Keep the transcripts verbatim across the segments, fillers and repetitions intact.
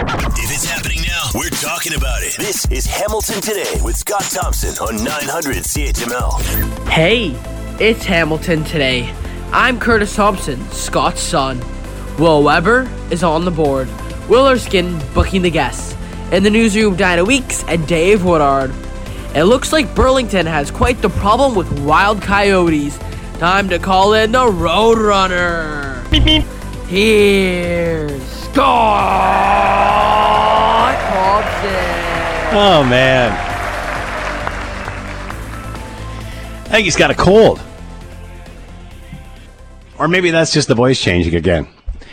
If it's happening now, we're talking about it. This is Hamilton Today with Scott Thompson on nine hundred C H M L. Hey, it's Hamilton Today. I'm Curtis Thompson, Scott's son. Will Weber is on the board. Will Erskine booking the guests. In the newsroom, Diana Weeks and Dave Woodard. It looks like Burlington has quite the problem with wild coyotes. Time to call in the Roadrunner. Beep, beep. Here's Scott Thompson. Oh, man. I think he's got a cold. Or maybe that's just the voice changing again.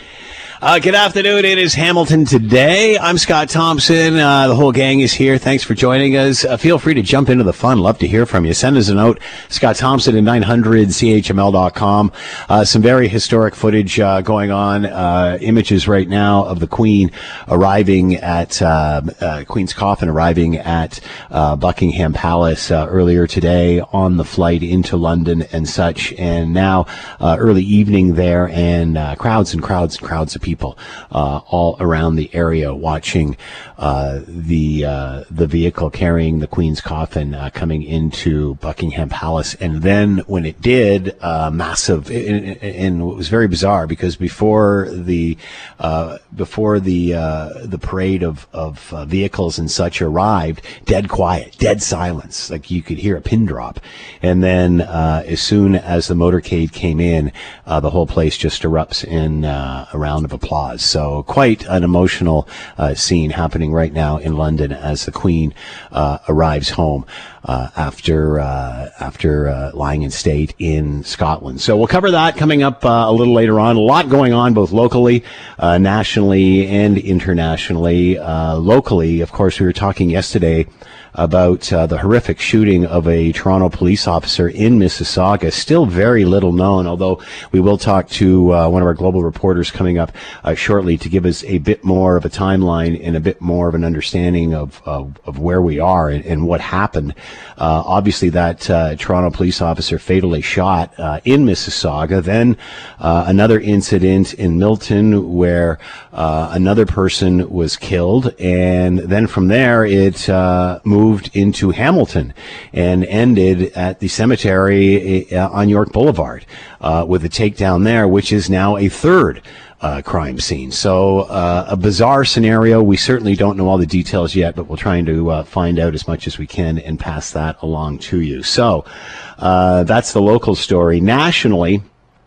Uh, good afternoon. It is Hamilton Today. I'm Scott Thompson. Uh, the whole gang is here. Thanks for joining us. Uh, feel free to jump into the fun. Love to hear from you. Send us a note. Scott Thompson at nine hundred C H M L dot com. Uh, some very historic footage uh, going on. Uh, images right now of the Queen arriving at uh, uh, Queen's coffin arriving at uh, Buckingham Palace uh, earlier today on the flight into London and such. And now uh, early evening there, and uh, crowds and crowds and crowds of people. people uh, all around the area watching uh, the uh, the vehicle carrying the Queen's coffin uh, coming into Buckingham Palace. And then when it did, uh, massive, and, and it was very bizarre because before the uh, before the uh, the parade of, of uh, vehicles and such arrived, dead quiet, dead silence, like you could hear a pin drop. And then uh, as soon as the motorcade came in, uh, the whole place just erupts in uh, a round of applause. So quite an emotional uh, scene happening right now in London as the Queen uh, arrives home uh, after uh, after uh, lying in state in Scotland. So we'll cover that coming up uh, a little later on. A lot going on both locally, uh, nationally, and internationally. Uh, locally, of course, we were talking yesterday about uh, the horrific shooting of a Toronto police officer in Mississauga. Still very little known, although we will talk to uh, one of our global reporters coming up uh, shortly to give us a bit more of a timeline and a bit more of an understanding of of, of where we are and, and what happened. Uh, obviously, that uh, Toronto police officer fatally shot uh, in Mississauga. Then uh, another incident in Milton where uh, another person was killed, and then from there it uh, moved moved into Hamilton and ended at the cemetery uh, on York Boulevard uh, with a takedown there, which is now a third uh, crime scene. So uh, a bizarre scenario. We certainly don't know all the details yet, but we're trying to uh, find out as much as we can and pass that along to you. So uh, that's the local story. Nationally,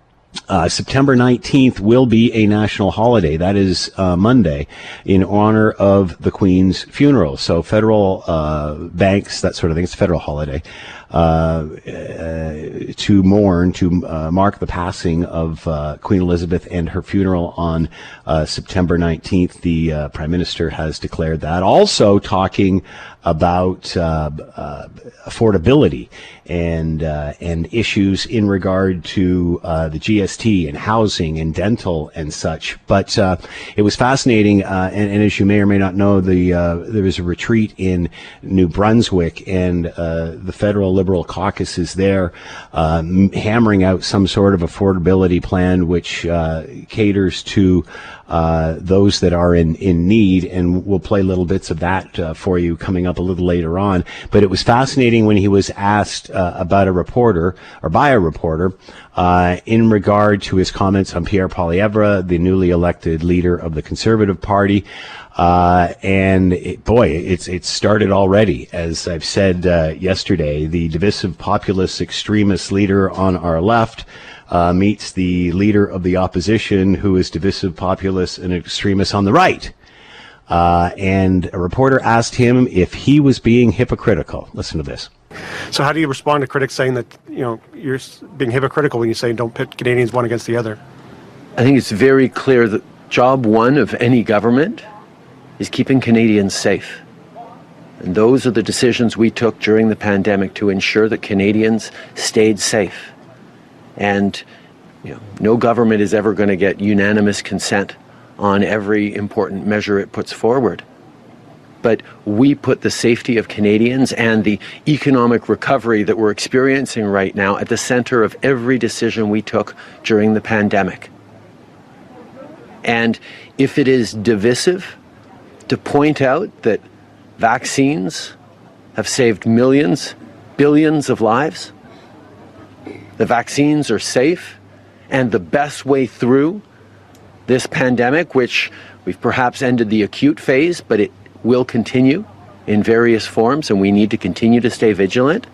Uh, September nineteenth will be a national holiday. That is uh, Monday, in honor of the Queen's funeral. So federal uh, banks, that sort of thing, it's a federal holiday, uh, uh, to mourn, to uh, mark the passing of uh, Queen Elizabeth and her funeral on uh, September nineteenth. The uh, Prime Minister has declared that. Also talking about uh, uh, affordability and uh, and issues in regard to uh, the G S T and housing and dental and such. But uh, it was fascinating, uh, and, and as you may or may not know, the uh, there was a retreat in New Brunswick, and uh, the federal Liberal caucus is there um, hammering out some sort of affordability plan which uh, caters to Uh, those that are in, in need, and we'll play little bits of that uh, for you coming up a little later on. But it was fascinating when he was asked uh, about a reporter, or by a reporter, uh, in regard to his comments on Pierre Poilievre, the newly elected leader of the Conservative Party. Uh, and it, boy, it's it's started already. As I've said uh, yesterday, the divisive populist extremist leader on our left Uh, meets the leader of the opposition, who is divisive, populist, and extremist on the right. Uh, and a reporter asked him if he was being hypocritical. Listen to this. So how do you respond to critics saying that, you know, you're being hypocritical when you say don't pit Canadians one against the other? I think it's very clear that job one of any government is keeping Canadians safe. And those are the decisions we took during the pandemic to ensure that Canadians stayed safe. And you know, no government is ever going to get unanimous consent on every important measure it puts forward. But we put the safety of Canadians and the economic recovery that we're experiencing right now at the center of every decision we took during the pandemic. And if it is divisive, to point out that vaccines have saved millions, billions of lives? The vaccines are safe and the best way through this pandemic, which we've perhaps ended the acute phase, but it will continue in various forms, and we need to continue to stay vigilant.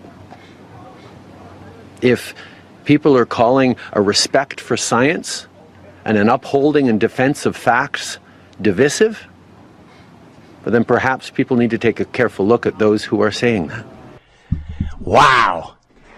If people are calling a respect for science and an upholding and defense of facts divisive, but then perhaps people need to take a careful look at those who are saying that. Wow.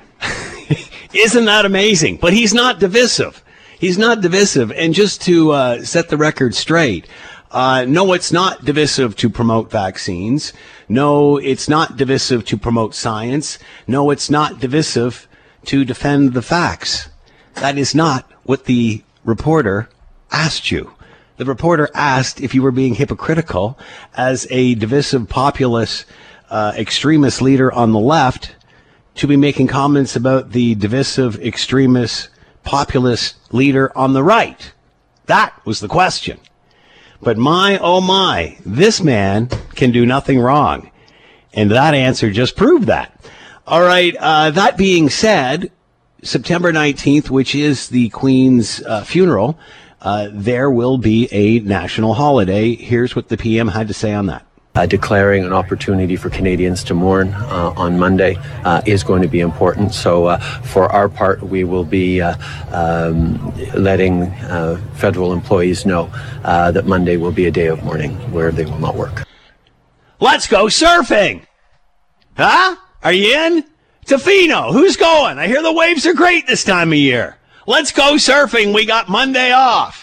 Isn't that amazing? But he's not divisive. He's not divisive. And just to uh, set the record straight, uh, no, it's not divisive to promote vaccines. No, it's not divisive to promote science. No, it's not divisive to defend the facts. That is not what the reporter asked you. The reporter asked if you were being hypocritical as a divisive populist uh, extremist leader on the left to be making comments about the divisive extremist populist leader on the right. That was the question. But my, oh my, this man can do nothing wrong. And that answer just proved that. All right, uh, that being said, September nineteenth, which is the Queen's uh, funeral, uh, there will be a national holiday. Here's what the P M had to say on that. Uh, declaring an opportunity for Canadians to mourn uh, on Monday uh, is going to be important. So uh, for our part, we will be uh, um, letting uh, federal employees know uh, that Monday will be a day of mourning where they will not work. Let's go surfing! Huh? Are you in? Tofino, who's going? I hear the waves are great this time of year. Let's go surfing. We got Monday off.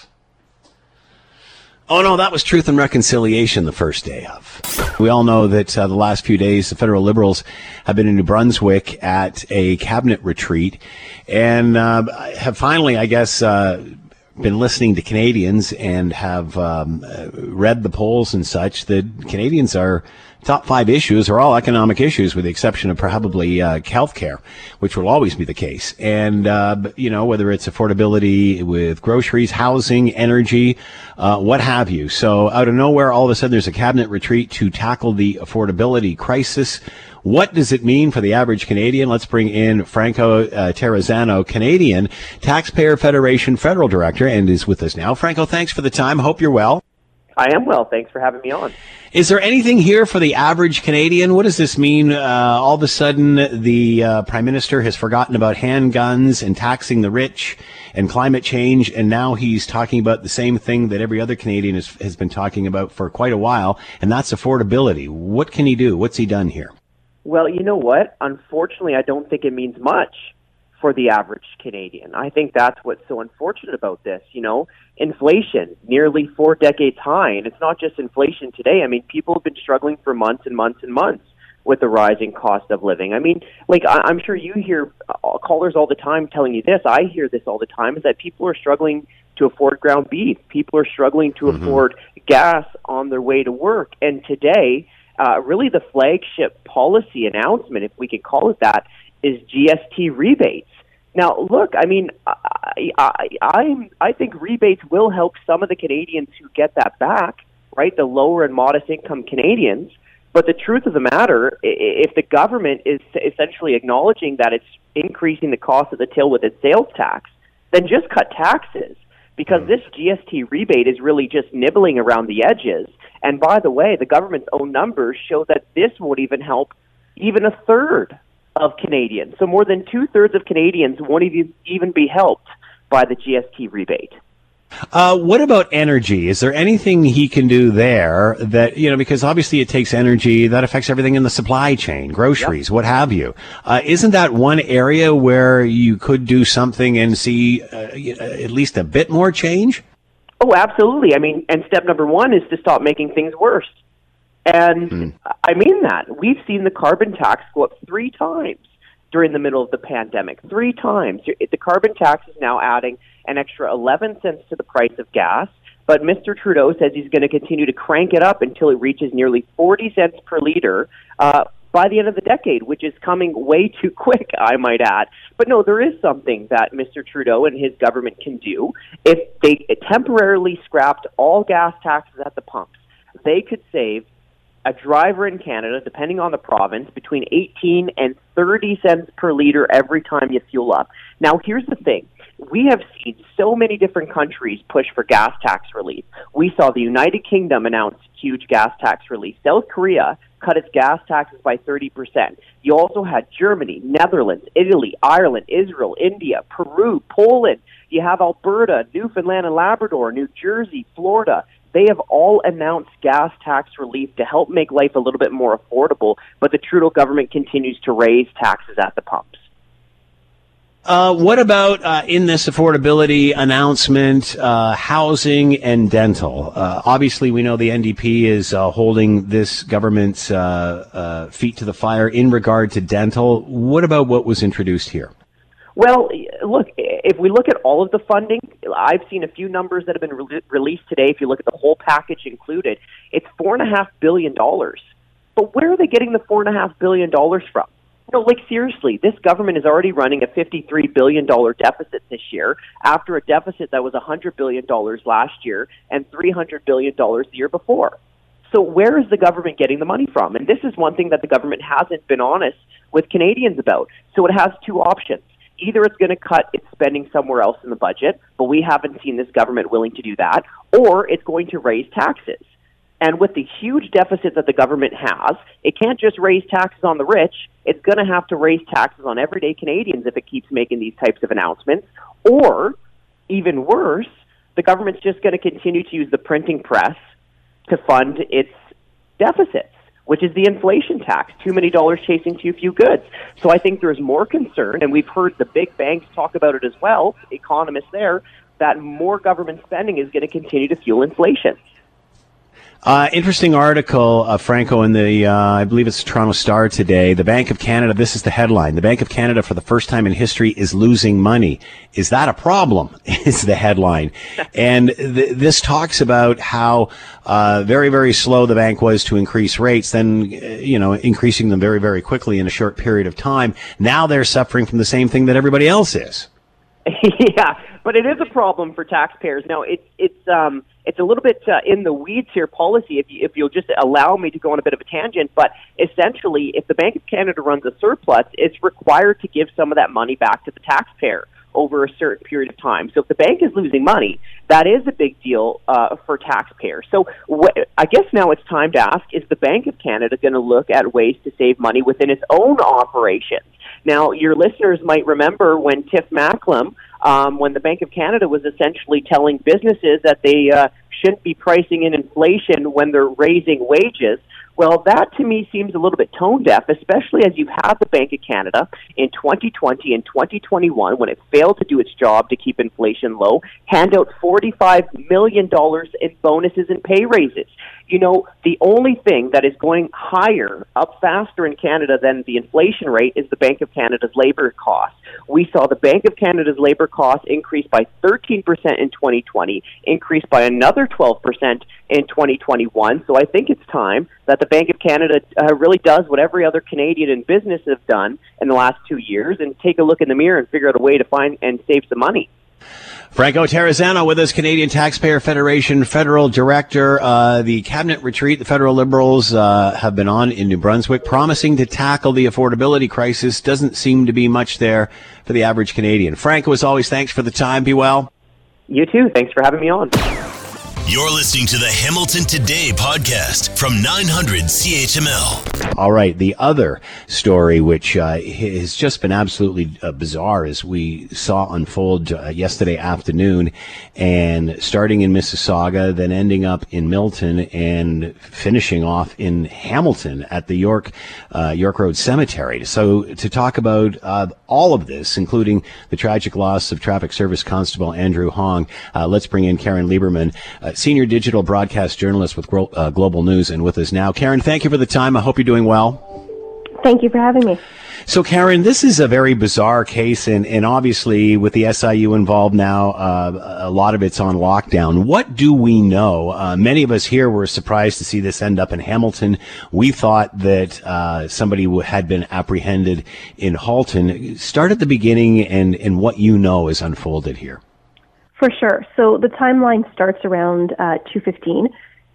Oh, no, that was Truth and Reconciliation the first day of. We all know that uh, the last few days, the federal Liberals have been in New Brunswick at a cabinet retreat and uh, have finally, I guess, uh, been listening to Canadians and have um, read the polls and such that Canadians are top five issues are all economic issues, with the exception of probably uh, health care, which will always be the case. And, uh, you know, whether it's affordability with groceries, housing, energy, uh, what have you. So out of nowhere, all of a sudden, there's a cabinet retreat to tackle the affordability crisis. What does it mean for the average Canadian? Let's bring in Franco uh, Terrazzano, Canadian Taxpayer Federation Federal Director, and is with us now. Franco, thanks for the time. Hope you're well. I am well. Thanks for having me on. Is there anything here for the average Canadian? What does this mean? Uh, all of a sudden, the uh, Prime Minister has forgotten about handguns and taxing the rich and climate change, and now he's talking about the same thing that every other Canadian has, has been talking about for quite a while, and that's affordability. What can he do? What's he done here? Well, you know what? Unfortunately, I don't think it means much for the average Canadian. I think that's what's so unfortunate about this. You know, inflation, nearly four decades high, and it's not just inflation today. I mean, people have been struggling for months and months and months with the rising cost of living. I mean, like, I'm sure you hear callers all the time telling you this. I hear this all the time, is that people are struggling to afford ground beef. People are struggling to mm-hmm. afford gas on their way to work. And today, uh, really the flagship policy announcement, if we could call it that, is G S T rebates. Now, look, I mean, I, I, I, I think rebates will help some of the Canadians who get that back, right, the lower and modest income Canadians. But the truth of the matter, if the government is essentially acknowledging that it's increasing the cost of the till with its sales tax, then just cut taxes, because this G S T rebate is really just nibbling around the edges. And by the way, the government's own numbers show that this won't even help even a third of Canadians. So more than two-thirds of Canadians won't even be helped by the G S T rebate. Uh, what about energy? Is there anything he can do there that, you know, because obviously it takes energy, that affects everything in the supply chain, groceries, yep. what have you. Uh, isn't that one area where you could do something and see uh, at least a bit more change? Oh, absolutely. I mean, and step number one is to stop making things worse. And hmm. I mean that. We've seen the carbon tax go up three times during the middle of the pandemic. Three times. The carbon tax is now adding an extra eleven cents to the price of gas. But Mister Trudeau says he's going to continue to crank it up until it reaches nearly forty cents per liter uh, by the end of the decade, which is coming way too quick, I might add. But no, there is something that Mister Trudeau and his government can do. If they temporarily scrapped all gas taxes at the pumps, they could save a driver in Canada, depending on the province, between eighteen and thirty cents per liter every time you fuel up. Now, here's the thing. We have seen so many different countries push for gas tax relief. We saw the United Kingdom announce huge gas tax relief. South Korea cut its gas taxes by thirty percent. You also had Germany, Netherlands, Italy, Ireland, Israel, India, Peru, Poland. You have Alberta, Newfoundland and Labrador, New Jersey, Florida. They have all announced gas tax relief to help make life a little bit more affordable, but the Trudeau government continues to raise taxes at the pumps. Uh, what about uh, in this affordability announcement, uh, housing and dental? Uh, obviously, we know the N D P is uh, holding this government's uh, uh, feet to the fire in regard to dental. What about what was introduced here? Well, look, if we look at all of the funding, I've seen a few numbers that have been re- released today. If you look at the whole package included, it's four and a half billion dollars. But where are they getting the four and a half billion dollars from? No, like seriously, this government is already running a fifty-three billion dollars deficit this year after a deficit that was one hundred billion dollars last year and three hundred billion dollars the year before. So where is the government getting the money from? And this is one thing that the government hasn't been honest with Canadians about. So it has two options. Either it's going to cut its spending somewhere else in the budget, but we haven't seen this government willing to do that, or it's going to raise taxes. And with the huge deficit that the government has, it can't just raise taxes on the rich. It's going to have to raise taxes on everyday Canadians if it keeps making these types of announcements. Or, even worse, the government's just going to continue to use the printing press to fund its deficits, which is the inflation tax, too many dollars chasing too few goods. So I think there's more concern, and we've heard the big banks talk about it as well, economists there, that more government spending is going to continue to fuel inflation. Uh, interesting article, uh, Franco, in the, uh, I believe it's the Toronto Star today. The Bank of Canada, this is the headline. The Bank of Canada, for the first time in history, is losing money. Is that a problem? Is the headline. And th- this talks about how uh, very, very slow the bank was to increase rates, then, uh, you know, increasing them very, very quickly in a short period of time. Now they're suffering from the same thing that everybody else is. Yeah, but it is a problem for taxpayers. Now, it's it's um it's a little bit uh, in the weeds here, policy, if you, if you'll just allow me to go on a bit of a tangent. But essentially, if the Bank of Canada runs a surplus, it's required to give some of that money back to the taxpayer over a certain period of time. So if the bank is losing money, that is a big deal uh, for taxpayers. So wh- I guess now it's time to ask, is the Bank of Canada going to look at ways to save money within its own operations? Now, your listeners might remember when Tiff Macklem, um, when the Bank of Canada was essentially telling businesses that they uh, shouldn't be pricing in inflation when they're raising wages. Well, that to me seems a little bit tone deaf, especially as you have the Bank of Canada in twenty twenty and twenty twenty-one, when it failed to do its job to keep inflation low, hand out forty-five million dollars in bonuses and pay raises. You know, the only thing that is going higher, up faster in Canada than the inflation rate is the Bank of Canada's labor costs. We saw the Bank of Canada's labor costs increase by thirteen percent in twenty twenty, increase by another twelve percent in twenty twenty-one. So I think it's time that the Bank of Canada uh, really does what every other Canadian in business have done in the last two years and take a look in the mirror and figure out a way to find and save some money. Franco Terrazzano with us, Canadian Taxpayer Federation Federal Director. Uh, the Cabinet retreat the federal Liberals uh, have been on in New Brunswick, promising to tackle the affordability crisis. Doesn't seem to be much there for the average Canadian. Franco, as always, thanks for the time. Be well. You too. Thanks for having me on. You're listening to the Hamilton Today podcast from nine hundred C H M L. All right, the other story, which uh, has just been absolutely uh, bizarre, as we saw unfold uh, yesterday afternoon, and starting in Mississauga, then ending up in Milton, and finishing off in Hamilton at the York uh, York Road Cemetery. So to talk about uh, all of this, including the tragic loss of Traffic Service Constable Andrew Hong, uh, let's bring in Karen Lieberman, uh, Senior Digital Broadcast Journalist with Gro- uh, Global News, and with us now. Karen, thank you for the time. I hope you're doing well. Thank you for having me. So, Karen, this is a very bizarre case, and, and obviously with the S I U involved now, uh, a lot of it's on lockdown. What do we know? Uh, many of us here were surprised to see this end up in Hamilton. We thought that uh, somebody w- had been apprehended in Halton. Start at the beginning and, and what you know is unfolded here. For sure. So the timeline starts around uh, two fifteen,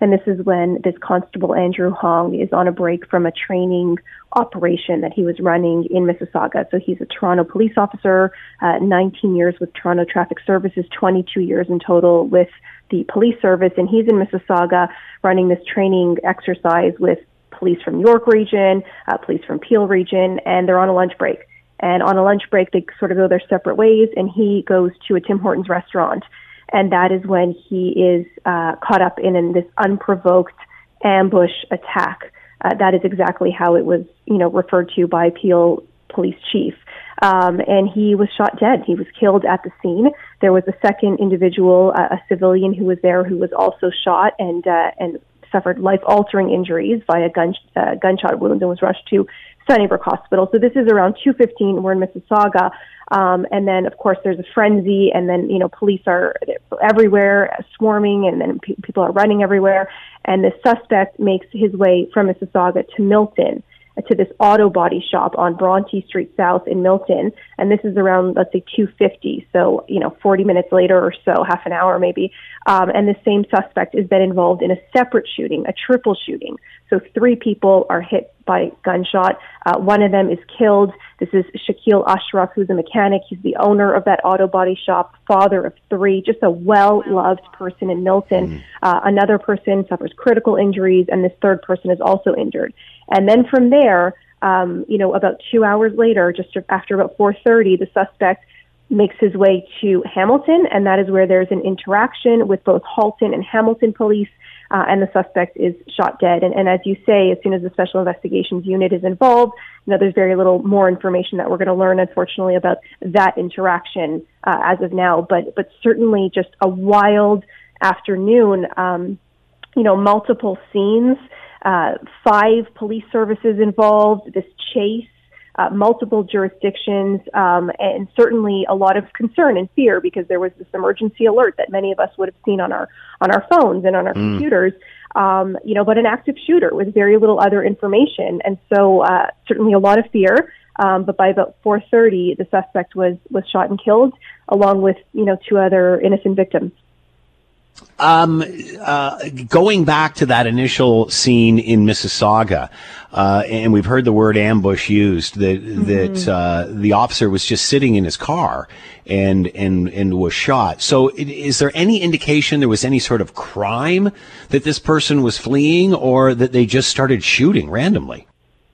And this is when this Constable Andrew Hong is on a break from a training operation that he was running in Mississauga. So he's a Toronto police officer, uh, nineteen years with Toronto Traffic Services, twenty-two years in total with the police service. And he's in Mississauga running this training exercise with police from York region, uh, police from Peel region, and they're on a lunch break. And on a lunch break, they sort of go their separate ways, and he goes to a Tim Hortons restaurant. And that is when he is uh, caught up in, in this unprovoked ambush attack. Uh, that is exactly how it was, you know, referred to by Peel Police Chief. Um, and he was shot dead. He was killed at the scene. There was a second individual, uh, a civilian who was there, who was also shot and uh, and suffered life-altering injuries via gun, uh, gunshot wounds and was rushed to Sunnybrook Hospital. So this is around two fifteen. We're in Mississauga. Um, and then, of course, there's a frenzy, and then, you know, police are everywhere, uh, swarming, and then pe- people are running everywhere. And the suspect makes his way from Mississauga to Milton, uh, to this auto body shop on Bronte Street South in Milton. And this is around, let's say, two fifty. So, you know, forty minutes later or so, half an hour maybe. Um, and the same suspect is then involved in a separate shooting, a triple shooting. So three people are hit by gunshot. Uh, one of them is killed. This is Shakil Ashraf, who's a mechanic. He's the owner of that auto body shop, father of three, just a well-loved person in Milton. Mm. Uh, another person suffers critical injuries, and this third person is also injured. And then from there, um, you know, about two hours later, just after about four thirty, the suspect makes his way to Hamilton, and that is where there's an interaction with both Halton and Hamilton police. Uh, and the suspect is shot dead. And, and as you say, as soon as the Special Investigations Unit is involved, you know, there's very little more information that we're going to learn, unfortunately, about that interaction uh, as of now. But but certainly just a wild afternoon. Um, you know, multiple scenes, uh, five police services involved. This chase. Uh, multiple jurisdictions, um, and certainly a lot of concern and fear because there was this emergency alert that many of us would have seen on our on our phones and on our mm. computers. Um, you know, but an active shooter with very little other information, and so uh, certainly a lot of fear. Um, but by about four thirty, the suspect was was shot and killed, along with you know two other innocent victims. Um, uh, going back to that initial scene in Mississauga, uh, and we've heard the word ambush used, that, mm-hmm. that, uh, the officer was just sitting in his car and, and, and was shot. So it, is there any indication there was any sort of crime that this person was fleeing, or that they just started shooting randomly?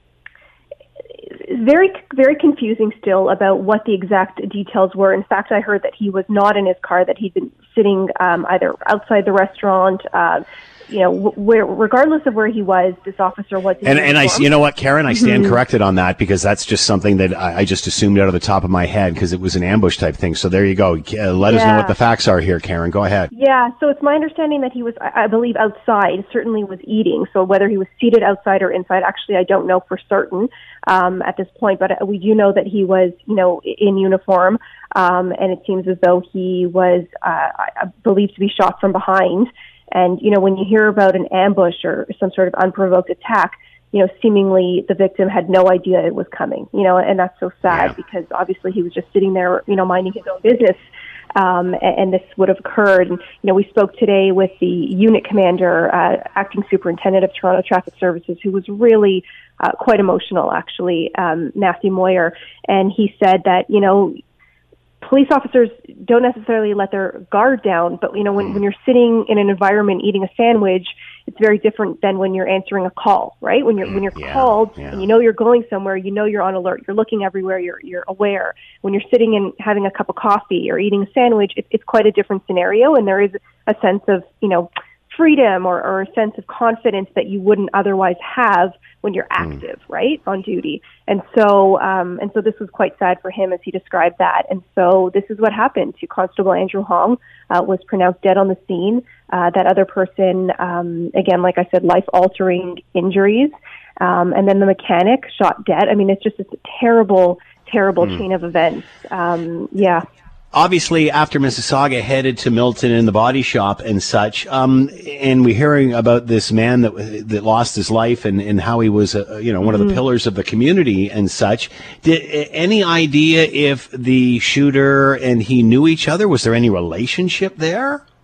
Very, very confusing still about what the exact details were. In fact, I heard that he was not in his car, that he'd been sitting um, either outside the restaurant, uh, you know, where, regardless of where he was, this officer was. And, and I, you know what, Karen, I stand mm-hmm. corrected on that, because that's just something that I, I just assumed out of the top of my head, because it was an ambush type thing. So there you go. Uh, let yeah. us know what the facts are here, Karen. Go ahead. Yeah. So it's my understanding that he was, I believe, outside, certainly was eating. So whether he was seated outside or inside, actually, I don't know for certain um, at this point, but we do know that he was, you know, in uniform. Um, and it seems as though he was uh, believed to be shot from behind. And, you know, when you hear about an ambush or some sort of unprovoked attack, you know, seemingly the victim had no idea it was coming, you know, and that's so sad yeah. because obviously he was just sitting there, you know, minding his own business. Um, and, and this would have occurred. And, you know, we spoke today with the unit commander, uh, acting superintendent of Toronto Traffic Services, who was really uh, quite emotional, actually, um, Matthew Moyer. And he said that, you know, police officers don't necessarily let their guard down, but, you know, when, when you're sitting in an environment eating a sandwich, it's very different than when you're answering a call, right? When you're when you're yeah, called yeah. and you know you're going somewhere, you know you're on alert, you're looking everywhere, you're you're aware. When you're sitting and having a cup of coffee or eating a sandwich, it, it's quite a different scenario, and there is a sense of, you know, freedom or, or a sense of confidence that you wouldn't otherwise have when you're active, mm. right, on duty. And so, um, and so this was quite sad for him as he described that. And so this is what happened to Constable Andrew Hong, uh, was pronounced dead on the scene. Uh, that other person, um, again, like I said, life-altering injuries. Um, and then the mechanic shot dead. I mean, it's just it's a terrible, terrible mm. chain of events. Um, yeah. Obviously, after Mississauga, headed to Milton and the body shop and such, um, and we're hearing about this man that that lost his life and, and how he was, uh, you know, one mm-hmm. of the pillars of the community and such. Did any idea if the shooter and he knew each other? Was there any relationship there?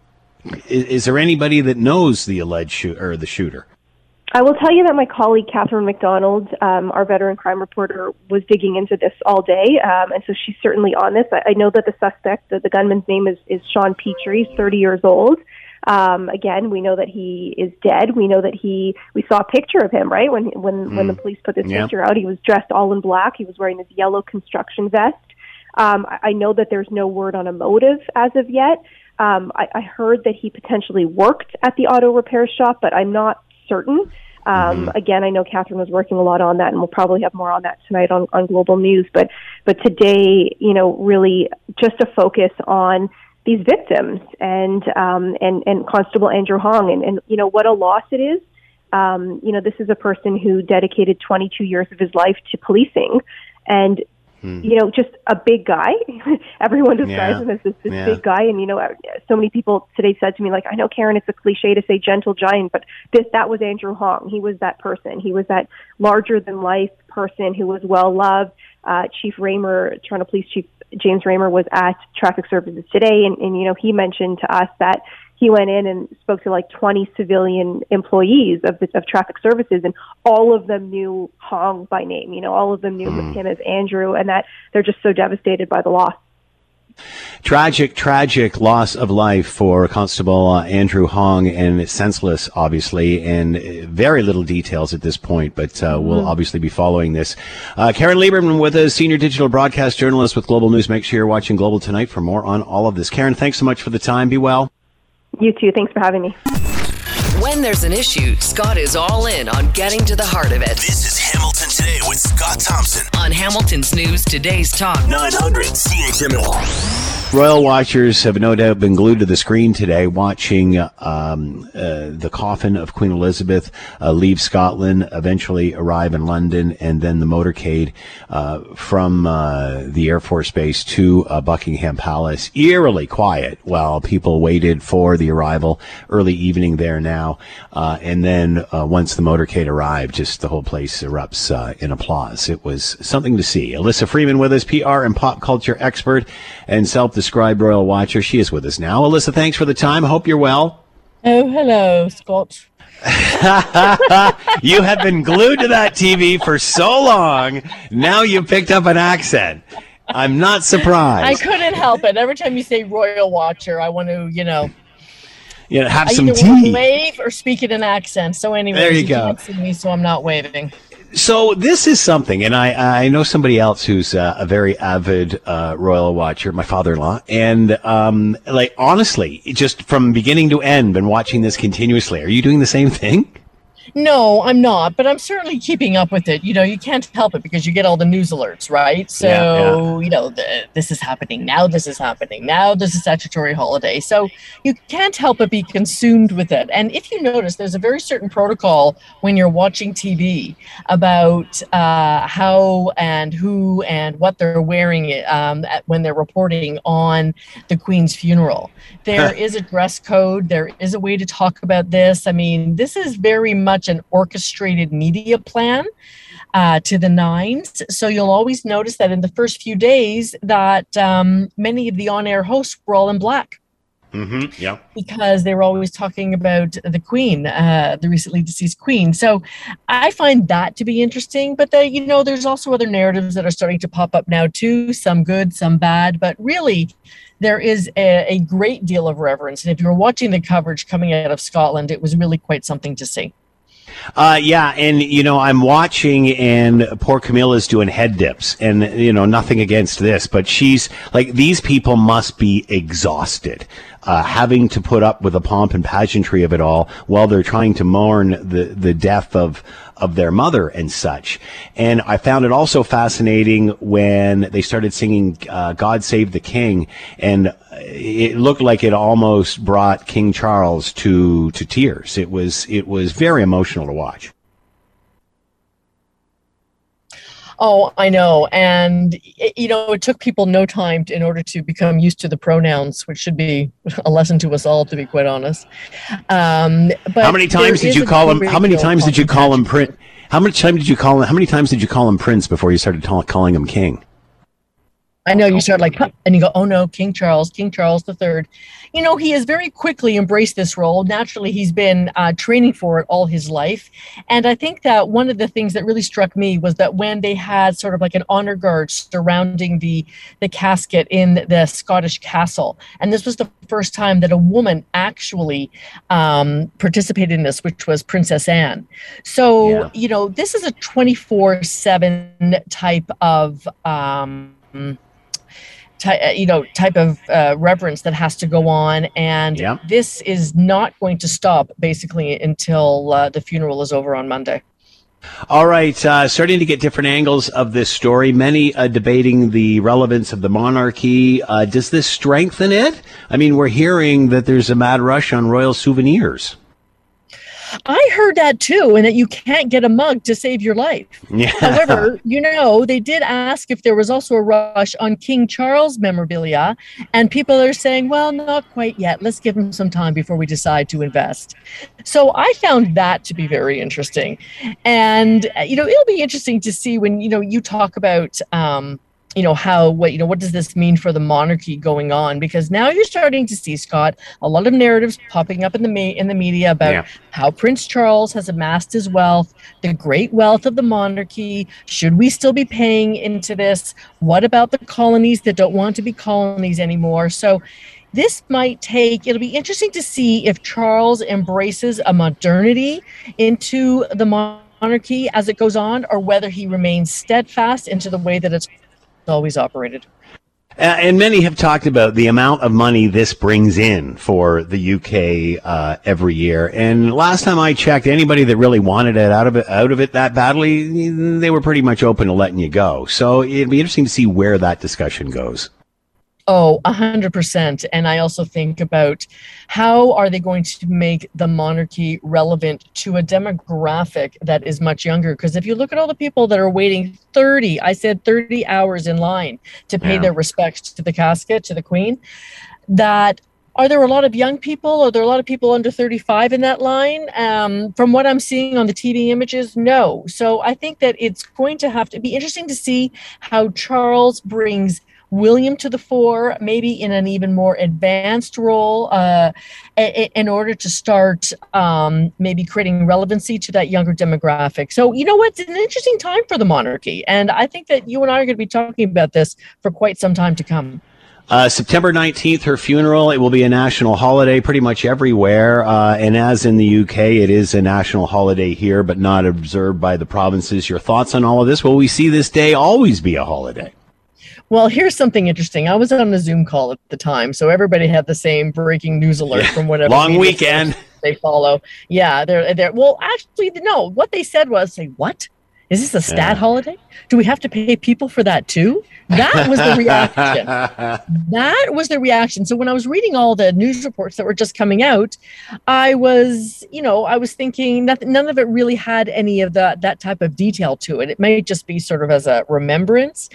is, is there anybody that knows the alleged shoot or the shooter? I will tell you that my colleague, Catherine McDonald, um, our veteran crime reporter, was digging into this all day, um, and so she's certainly on this. I, I know that the suspect, the, the gunman's name is, is Sean Petrie, he's thirty years old. Um, again, we know that he is dead. We know that he, we saw a picture of him, right? When when, mm. when the police put this yep. picture out, he was dressed all in black. He was wearing this yellow construction vest. Um, I, I know that there's no word on a motive as of yet. Um, I, I heard that he potentially worked at the auto repair shop, but I'm not certain. Um, mm-hmm. Again, I know Catherine was working a lot on that, and we'll probably have more on that tonight on, on Global News. But, but today, you know, really just a focus on these victims and, um, and, and Constable Andrew Hong, and, and, you know, what a loss it is. Um, you know, this is a person who dedicated twenty-two years of his life to policing, and, hmm. you know, just a big guy. Everyone describes yeah. him as this, this yeah. big guy. And, you know, so many people today said to me, like, I know, Karen, it's a cliche to say gentle giant, but this, that was Andrew Hong. He was that person. He was that larger than life person who was well loved. Uh, Chief Raymer, Toronto Police Chief James Raymer, was at Traffic Services today, and, and, you know, he mentioned to us that he went in and spoke to like twenty civilian employees of the, of Traffic Services, and all of them knew Hong by name. You know, all of them knew mm. him as Andrew, and that they're just so devastated by the loss. Tragic, tragic loss of life for Constable uh, Andrew Hong, and it's senseless, obviously, and very little details at this point, but uh, mm-hmm. we'll obviously be following this. Uh, Karen Lieberman with us, senior digital broadcast journalist with Global News. Make sure you're watching Global tonight for more on all of this. Karen, thanks so much for the time. Be well. You too. Thanks for having me. When there's an issue, Scott is all in on getting to the heart of it. This is Hamilton Today with Scott Thompson on Hamilton's News Today's Talk nine hundred C H M L. Royal watchers have no doubt been glued to the screen today watching um, uh, the coffin of Queen Elizabeth uh, leave Scotland, eventually arrive in London, and then the motorcade uh, from uh, the Air Force Base to uh, Buckingham Palace. Eerily quiet while people waited for the arrival, early evening there now. Uh, and then uh, once the motorcade arrived, just the whole place erupts uh, in applause. It was something to see. Alyssa Freeman with us, P R and pop culture expert and self-described royal watcher. She is with us now. Alyssa, thanks for the time. Hope you're well. Oh, hello, Scott. You have been glued to that T V for so long. Now you picked up an accent. I'm not surprised. I couldn't help it. Every time you say royal watcher, I want to, you know, you know, have I some either tea. Want to wave or speak in an accent. So anyway, there you, you go. Can't see me, so I'm not waving. So this is something, and I, I know somebody else who's uh, a very avid uh, royal watcher, my father-in-law, and um, like honestly, just from beginning to end, been watching this continuously. Are you doing the same thing? No, I'm not, but I'm certainly keeping up with it. You know, you can't help it because you get all the news alerts, right? So, yeah, yeah. you know, the, this is happening now, this is happening now, this is statutory holiday. So you can't help but be consumed with it. And if you notice, there's a very certain protocol when you're watching T V about uh, how and who and what they're wearing um, at, when they're reporting on the Queen's funeral. There is a dress code. There is a way to talk about this. I mean, this is very much an orchestrated media plan uh, to the nines. So you'll always notice that in the first few days that um, many of the on-air hosts were all in black. Mm-hmm. Yeah. Because they were always talking about the Queen, uh, the recently deceased Queen. So I find that to be interesting. But, the, you know, there's also other narratives that are starting to pop up now, too. Some good, some bad. But really, there is a, a great deal of reverence. And if you were watching the coverage coming out of Scotland, it was really quite something to see. Uh, yeah, and, you know, I'm watching, and poor Camilla's doing head dips, and, you know, nothing against this, but she's, like, these people must be exhausted, uh, having to put up with the pomp and pageantry of it all while they're trying to mourn the, the death of, of their mother and such. And I found it also fascinating when they started singing uh, God Save the King, and it looked like it almost brought King Charles to to tears. It was it was very emotional to watch. Oh, I know. And, it, you know, it took people no time to, in order to become used to the pronouns, which should be a lesson to us all, to be quite honest. Um, but how many times did you call him? How many times did you call him Prince? How much time did you call him? How many times did you call him Prince before you started ta- calling him King? I know you start like, huh, and you go, oh no, King Charles, King Charles the Third. You know, he has very quickly embraced this role. Naturally, he's been uh, training for it all his life. And I think that one of the things that really struck me was that when they had sort of like an honor guard surrounding the, the casket in the Scottish castle, and this was the first time that a woman actually um, participated in this, which was Princess Anne. So, yeah. you know, this is a twenty-four seven type of... Um, Ty, you know, type of uh, reverence that has to go on, and yeah. this is not going to stop basically until uh, the funeral is over on Monday. All right, uh, starting to get different angles of this story. Many uh, debating the relevance of the monarchy. Uh, does this strengthen it? I mean, we're hearing that there's a mad rush on royal souvenirs. I heard that too, and that you can't get a mug to save your life. Yeah. However, you know, they did ask if there was also a rush on King Charles memorabilia, and people are saying, well, not quite yet. Let's give him some time before we decide to invest. So I found that to be very interesting. And, you know, it'll be interesting to see when, you know, you talk about, um, you know, how, what, you know, what does this mean for the monarchy going on? Because now you're starting to see, Scott, a lot of narratives popping up in the me- in the media about yeah. how Prince Charles has amassed his wealth, the great wealth of the monarchy. Should we still be paying into this? What about the colonies that don't want to be colonies anymore? So this might take, it'll be interesting to see if Charles embraces a modernity into the monarchy as it goes on, or whether he remains steadfast into the way that it's always operated. Uh, and many have talked about the amount of money this brings in for the U K uh, every year. And last time I checked, anybody that really wanted it out of it, out of it that badly, they were pretty much open to letting you go. So it'd be interesting to see where that discussion goes. Oh, a hundred percent. And I also think about how are they going to make the monarchy relevant to a demographic that is much younger? Because if you look at all the people that are waiting thirty, I said thirty hours in line to pay yeah. their respects to the casket, to the Queen, that are there a lot of young people? Are there a lot of people under thirty-five in that line? Um, from what I'm seeing on the T V images, no. So I think that it's going to have to be interesting to see how Charles brings William to the fore, maybe in an even more advanced role, uh, in order to start um, maybe creating relevancy to that younger demographic. So, you know what? It's an interesting time for the monarchy. And I think that you and I are going to be talking about this for quite some time to come. Uh, September nineteenth, her funeral. It will be a national holiday pretty much everywhere. Uh, and as in the U K, it is a national holiday here, but not observed by the provinces. Your thoughts on all of this? Will we see this day always be a holiday? Well, here's something interesting. I was on a Zoom call at the time, so everybody had the same breaking news alert from whatever. Long weekend. They follow. Yeah, they're there. Well, actually, no. What they said was, "Say what? Is this a stat yeah. holiday? Do we have to pay people for that too?" That was the reaction. That was the reaction. So when I was reading all the news reports that were just coming out, I was, you know, I was thinking nothing, none of it really had any of that that type of detail to it. It may just be sort of as a remembrance.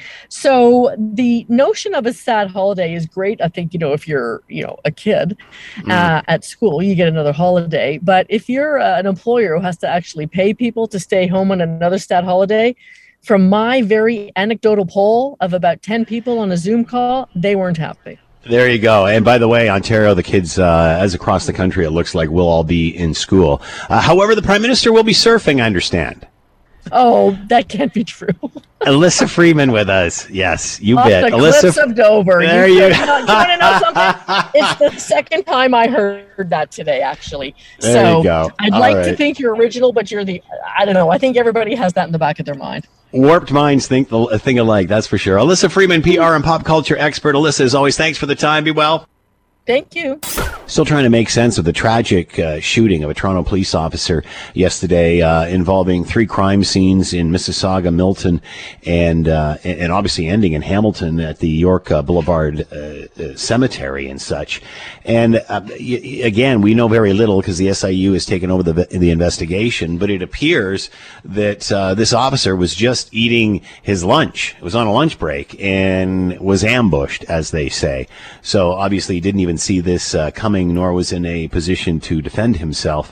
So the notion of a sad holiday is great. I think, you know, if you're, you know, a kid mm. uh, at school, you get another holiday. But if you're uh, an employer who has to actually pay people to stay home on another sad holiday, from my very anecdotal poll of about ten people on a Zoom call, they weren't happy. There you go. And by the way, Ontario, the kids, uh, as across the country, it looks like we'll all be in school. Uh, however, the Prime Minister will be surfing, I understand. Oh, that can't be true. Alyssa Freeman with us. Yes, you Off bet. the Alyssa cliffs of Dover. There you. you, you want to know something? It's the second time I heard that today, actually. There so you go. I'd all like right. to think you're original, but you're the. I don't know. I think everybody has that in the back of their mind. Warped minds think the thing alike. That's for sure. Alyssa Freeman, P R and pop culture expert. Alyssa, as always, thanks for the time. Be well. Thank you. Still trying to make sense of the tragic uh, shooting of a Toronto police officer yesterday uh, involving three crime scenes in Mississauga, Milton, and uh, and obviously ending in Hamilton at the York uh, Boulevard uh, uh, Cemetery and such. And uh, y- again, we know very little because the S I U has taken over the the investigation, but it appears that uh, this officer was just eating his lunch. It was on a lunch break and was ambushed, as they say. So obviously he didn't even see this uh, coming, nor was in a position to defend himself.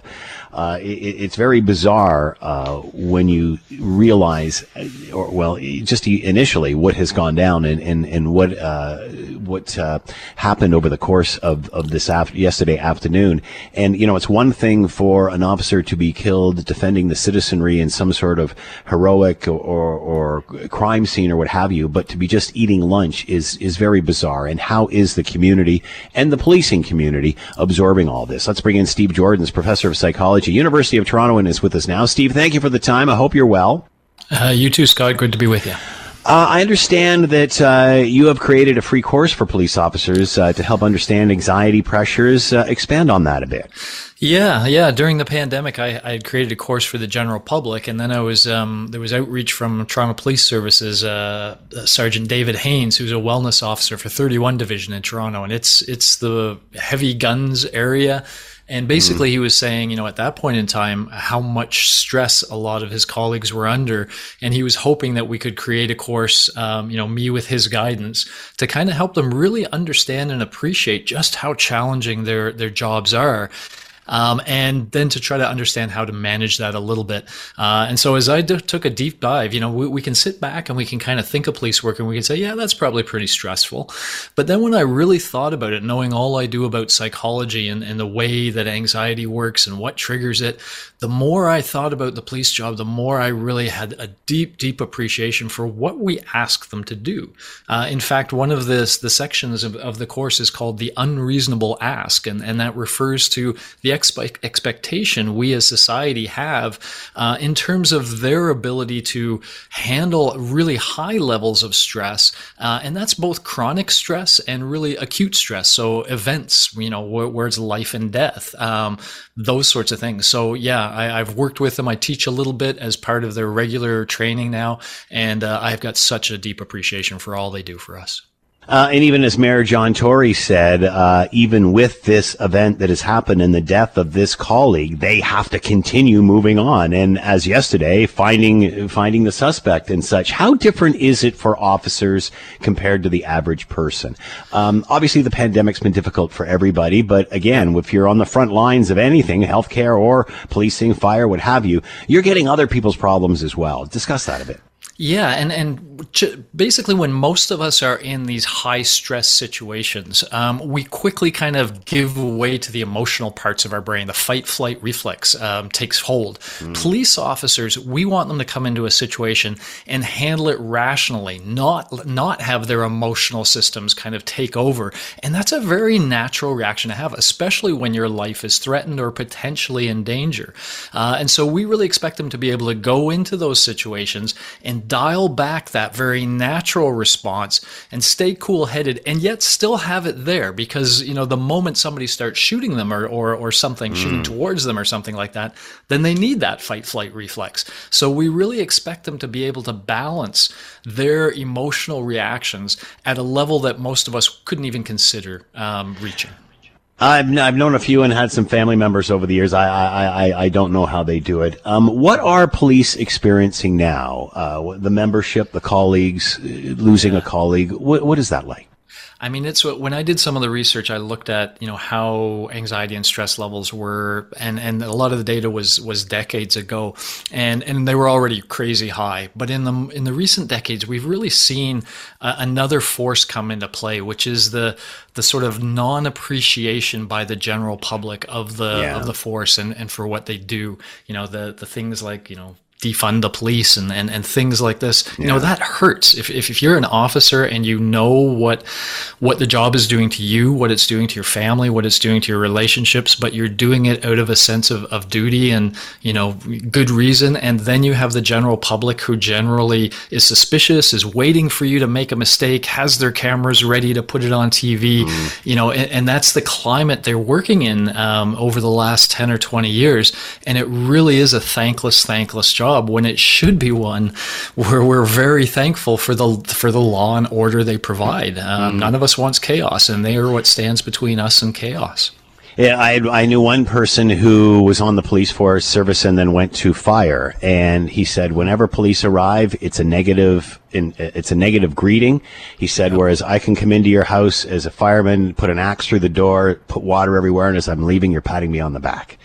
uh, it, it's very bizarre uh, when you realize, or well, just initially what has gone down and and, and what uh, what uh, happened over the course of of this af- yesterday afternoon. And you know, it's one thing for an officer to be killed defending the citizenry in some sort of heroic or, or, or crime scene or what have you, but to be just eating lunch is is very bizarre. And how is the community and the policing community absorbing all this? Let's bring in Steve Jordans, professor of psychology, University of Toronto, and is with us now. Steve, thank you for the time. I hope you're well. Uh, you too, Scott. Good to be with you. Uh, I understand that uh, you have created a free course for police officers uh, to help understand anxiety pressures. Uh, expand on that a bit. Yeah, yeah. During the pandemic, I, I had created a course for the general public, and then I was um, there was outreach from Toronto Police Services, uh, Sergeant David Haynes, who's a wellness officer for thirty-one Division in Toronto, and it's it's the heavy guns area. And basically, mm. he was saying, you know, at that point in time, how much stress a lot of his colleagues were under. And he was hoping that we could create a course, um, you know, me with his guidance, to kind of help them really understand and appreciate just how challenging their, their jobs are. Um, and then to try to understand how to manage that a little bit. Uh, and so as I d- took a deep dive, you know, we, we can sit back and we can kind of think of police work and we can say, yeah, that's probably pretty stressful. But then when I really thought about it, knowing all I do about psychology and, and the way that anxiety works and what triggers it, the more I thought about the police job, the more I really had a deep, deep appreciation for what we ask them to do. Uh, in fact, one of the, the sections of, of the course is called the unreasonable ask. And, and that refers to the Expe- expectation we as society have uh, in terms of their ability to handle really high levels of stress. Uh, and that's both chronic stress and really acute stress. So events, you know, where, where it's life and death, um, those sorts of things. So yeah, I, I've worked with them. I teach a little bit as part of their regular training now. And uh, I've got such a deep appreciation for all they do for us. Uh, and even as Mayor John Tory said, uh, even with this event that has happened and the death of this colleague, they have to continue moving on. And as yesterday, finding finding the suspect and such. How different is it for officers compared to the average person? Um, obviously, the pandemic's been difficult for everybody. But again, if you're on the front lines of anything, healthcare or policing, fire, what have you, you're getting other people's problems as well. Discuss that a bit. Yeah, and, and basically when most of us are in these high stress situations, um, we quickly kind of give way to the emotional parts of our brain. The fight flight reflex um, takes hold. Mm. Police officers, we want them to come into a situation and handle it rationally, not not have their emotional systems kind of take over. And that's a very natural reaction to have, especially when your life is threatened or potentially in danger. Uh, and so we really expect them to be able to go into those situations and dial back that very natural response and stay cool-headed and yet still have it there, because, you know, the moment somebody starts shooting them or or, or something, mm. shooting towards them or something like that, then they need that fight-flight reflex. So we really expect them to be able to balance their emotional reactions at a level that most of us couldn't even consider um, reaching. I've I've known a few and had some family members over the years. I I I, I don't know how they do it. Um, what are police experiencing now? Uh, the membership, the colleagues, losing a colleague. What what is that like? I mean, it's when I did some of the research, I looked at, you know, how anxiety and stress levels were, and, and a lot of the data was was decades ago, and and they were already crazy high. But in the in the recent decades, we've really seen uh, another force come into play, which is the the sort of non-appreciation by the general public of the yeah. of the force and, and for what they do. You know, the the things like, you know, defund the police and, and, and things like this, you yeah. know, that hurts. If, if if you're an officer and you know what what the job is doing to you, what it's doing to your family, what it's doing to your relationships, but you're doing it out of a sense of, of duty and, you know, good reason, and then you have the general public who generally is suspicious, is waiting for you to make a mistake, has their cameras ready to put it on T V, mm. you know, and, and that's the climate they're working in um, over the last ten or twenty years, and it really is a thankless, thankless job. When it should be one where we're very thankful for the for the law and order they provide. Um, mm. None of us wants chaos, and they are what stands between us and chaos. Yeah, I I knew one person who was on the police force service and then went to fire, and he said whenever police arrive, it's a negative in, it's a negative greeting. He said, yep. whereas I can come into your house as a fireman, put an axe through the door, put water everywhere, and as I'm leaving, you're patting me on the back.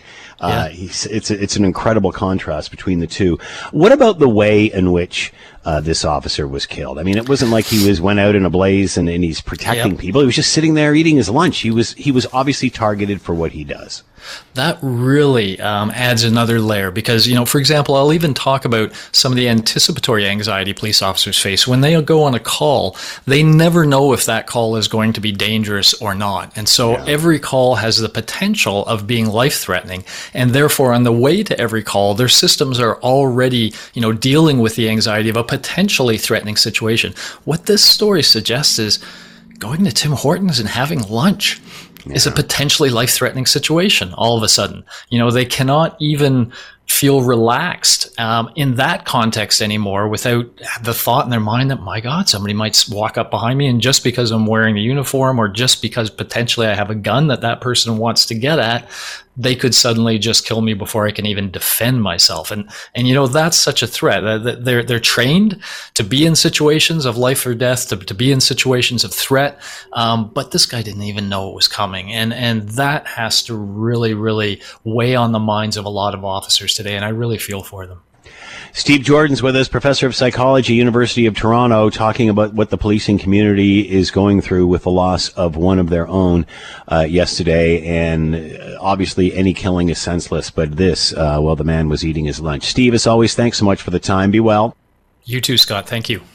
Uh, he's, it's a, it's an incredible contrast between the two. What about the way in which uh, this officer was killed? I mean, it wasn't like he was went out in a blaze and, and he's protecting yep. people. He was just sitting there eating his lunch. He was he was obviously targeted for what he does. That really um, adds another layer because, you know, for example, I'll even talk about some of the anticipatory anxiety police officers face. When they go on a call, they never know if that call is going to be dangerous or not. And so yeah. every call has the potential of being life-threatening. And therefore, on the way to every call, their systems are already, you know, dealing with the anxiety of a potentially threatening situation. What this story suggests is going to Tim Hortons and having lunch. Yeah. Is a potentially life-threatening situation all of a sudden. You know, they cannot even feel relaxed um, in that context anymore without the thought in their mind that, my God, somebody might walk up behind me, and just because I'm wearing the uniform or just because potentially I have a gun that that person wants to get at, they could suddenly just kill me before I can even defend myself. And, and you know, that's such a threat. They're, they're trained to be in situations of life or death, to, to be in situations of threat. Um, but this guy didn't even know it was coming. And, and that has to really, really weigh on the minds of a lot of officers today. And I really feel for them. Steve Jordan's with us, professor of psychology, University of Toronto, talking about what the policing community is going through with the loss of one of their own uh, yesterday. And obviously any killing is senseless, but this, uh, well, the man was eating his lunch. Steve, as always, thanks so much for the time. Be well. You too, Scott. Thank you.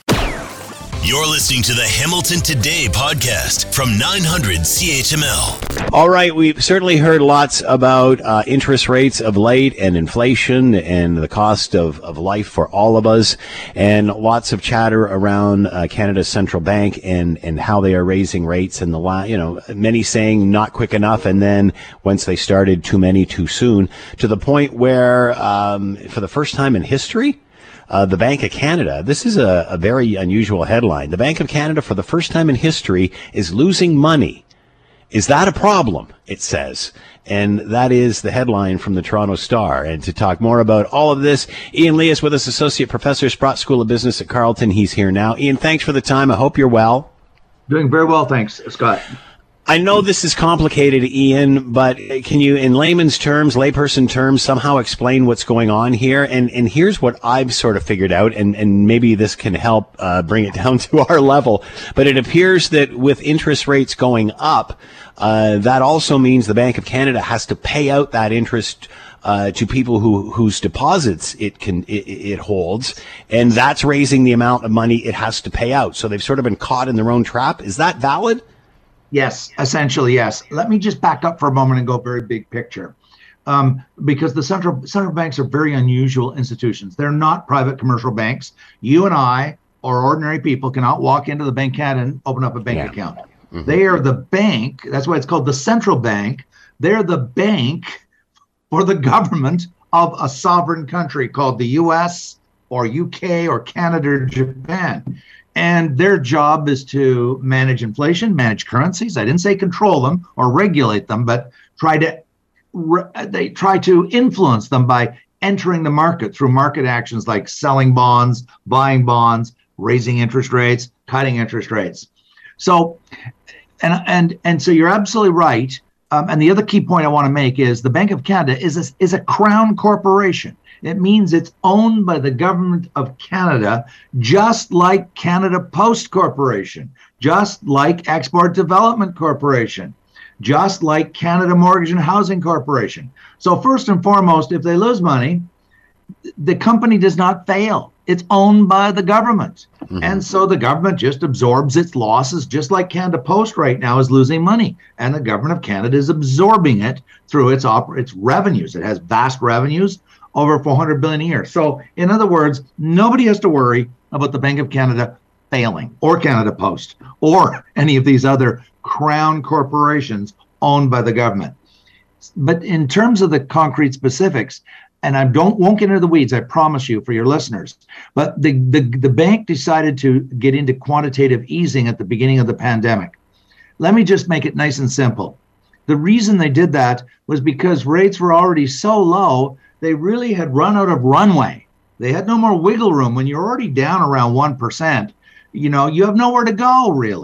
You're listening to the Hamilton Today podcast from nine hundred C H M L. All right, we've certainly heard lots about uh, interest rates of late and inflation and the cost of, of life for all of us, and lots of chatter around uh, Canada's central bank and, and how they are raising rates, and the la- you know many saying not quick enough, and then once they started, too many too soon, to the point where um, for the first time in history, Uh, the Bank of Canada, this is a, a very unusual headline. The Bank of Canada, for the first time in history, is losing money. Is that a problem? It says. And that is the headline from the Toronto Star. And to talk more about all of this, Ian Lee is with us, Associate Professor, Sprott School of Business at Carleton. He's here now. Ian, thanks for the time. I hope you're well. Doing very well, thanks, Scott. I know this is complicated, Ian, but can you, in layman's terms, layperson terms, somehow explain what's going on here? And and here's what I've sort of figured out, and, and maybe this can help uh, bring it down to our level. But it appears that with interest rates going up, uh, that also means the Bank of Canada has to pay out that interest uh, to people who whose deposits it can it, it holds, and that's raising the amount of money it has to pay out. So they've sort of been caught in their own trap. Is that valid? Yes, essentially, yes. Let me just back up for a moment and go very big picture. Um, because the central central banks are very unusual institutions. They're not private commercial banks. You and I, or ordinary people, cannot walk into the Bank of Canada and open up a bank yeah. account. Mm-hmm. They are the bank. That's why it's called the central bank. They're the bank for the government of a sovereign country called the U S or U K or Canada or Japan. And their job is to manage inflation, manage currencies. I didn't say control them or regulate them, but try to they try to influence them by entering the market through market actions like selling bonds, buying bonds, raising interest rates, cutting interest rates. So, and and and so you're absolutely right. Um, and the other key point I want to make is the Bank of Canada is a, is a crown corporation. It means it's owned by the government of Canada, just like Canada Post Corporation, just like Export Development Corporation, just like Canada Mortgage and Housing Corporation. So first and foremost, if they lose money, the company does not fail. It's owned by the government. Mm-hmm. And so the government just absorbs its losses, just like Canada Post right now is losing money. And the government of Canada is absorbing it through its, op- its revenues. It has vast revenues, over four hundred billion dollars a year. So in other words, nobody has to worry about the Bank of Canada failing, or Canada Post, or any of these other crown corporations owned by the government. But in terms of the concrete specifics, and I don't won't get into the weeds, I promise you, for your listeners, but the, the, the bank decided to get into quantitative easing at the beginning of the pandemic. Let me just make it nice and simple. The reason they did that was because rates were already so low, they really had run out of runway. They had no more wiggle room. When you're already down around one percent, you know, you have nowhere to go, really.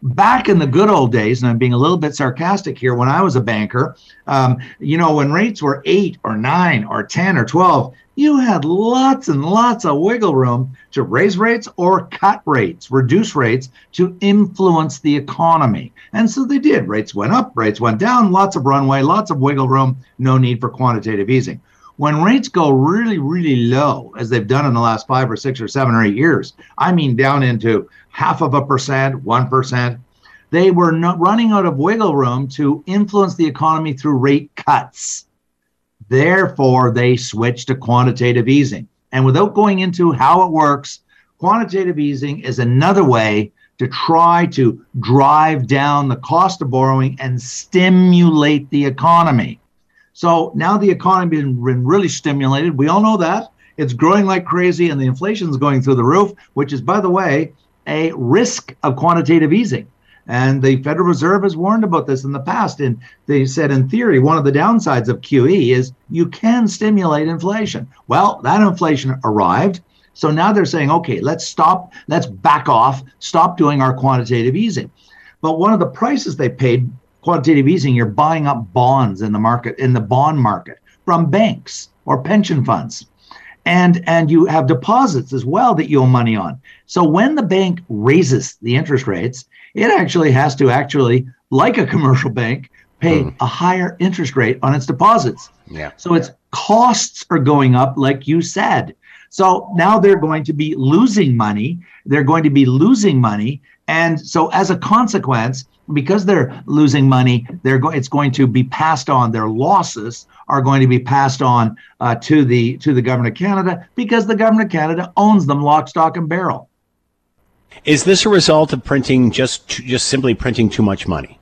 back in the good old days, and I'm being a little bit sarcastic here, when I was a banker, um, you know, when rates were eight or nine or ten or twelve, you had lots and lots of wiggle room to raise rates or cut rates, reduce rates to influence the economy. And so they did. Rates went up, rates went down, lots of runway, lots of wiggle room, no need for quantitative easing. When rates go really, really low, as they've done in the last five or six or seven or eight years, I mean down into half of a percent, one percent, they were not running out of wiggle room to influence the economy through rate cuts. Therefore, they switched to quantitative easing. And without going into how it works, quantitative easing is another way to try to drive down the cost of borrowing and stimulate the economy. So now the economy has been really stimulated. We all know that. It's growing like crazy and the inflation is going through the roof, which is, by the way, a risk of quantitative easing. And the Federal Reserve has warned about this in the past. And they said, in theory, one of the downsides of Q E is you can stimulate inflation. Well, that inflation arrived. So now they're saying, okay, let's stop, let's back off, stop doing our quantitative easing. But one of the prices they paid, quantitative easing, you're buying up bonds in the market, in the bond market from banks or pension funds. And, and you have deposits as well that you owe money on. So when the bank raises the interest rates, it actually has to actually, like a commercial bank, pay mm. a higher interest rate on its deposits. Yeah. So its costs are going up, like you said. So now they're going to be losing money. They're going to be losing money. And so as a consequence, because they're losing money, they're go- it's going to be passed on. Their losses are going to be passed on uh, to the to the government of Canada because the government of Canada owns them lock, stock, and barrel. Is this a result of printing, just just simply printing too much money?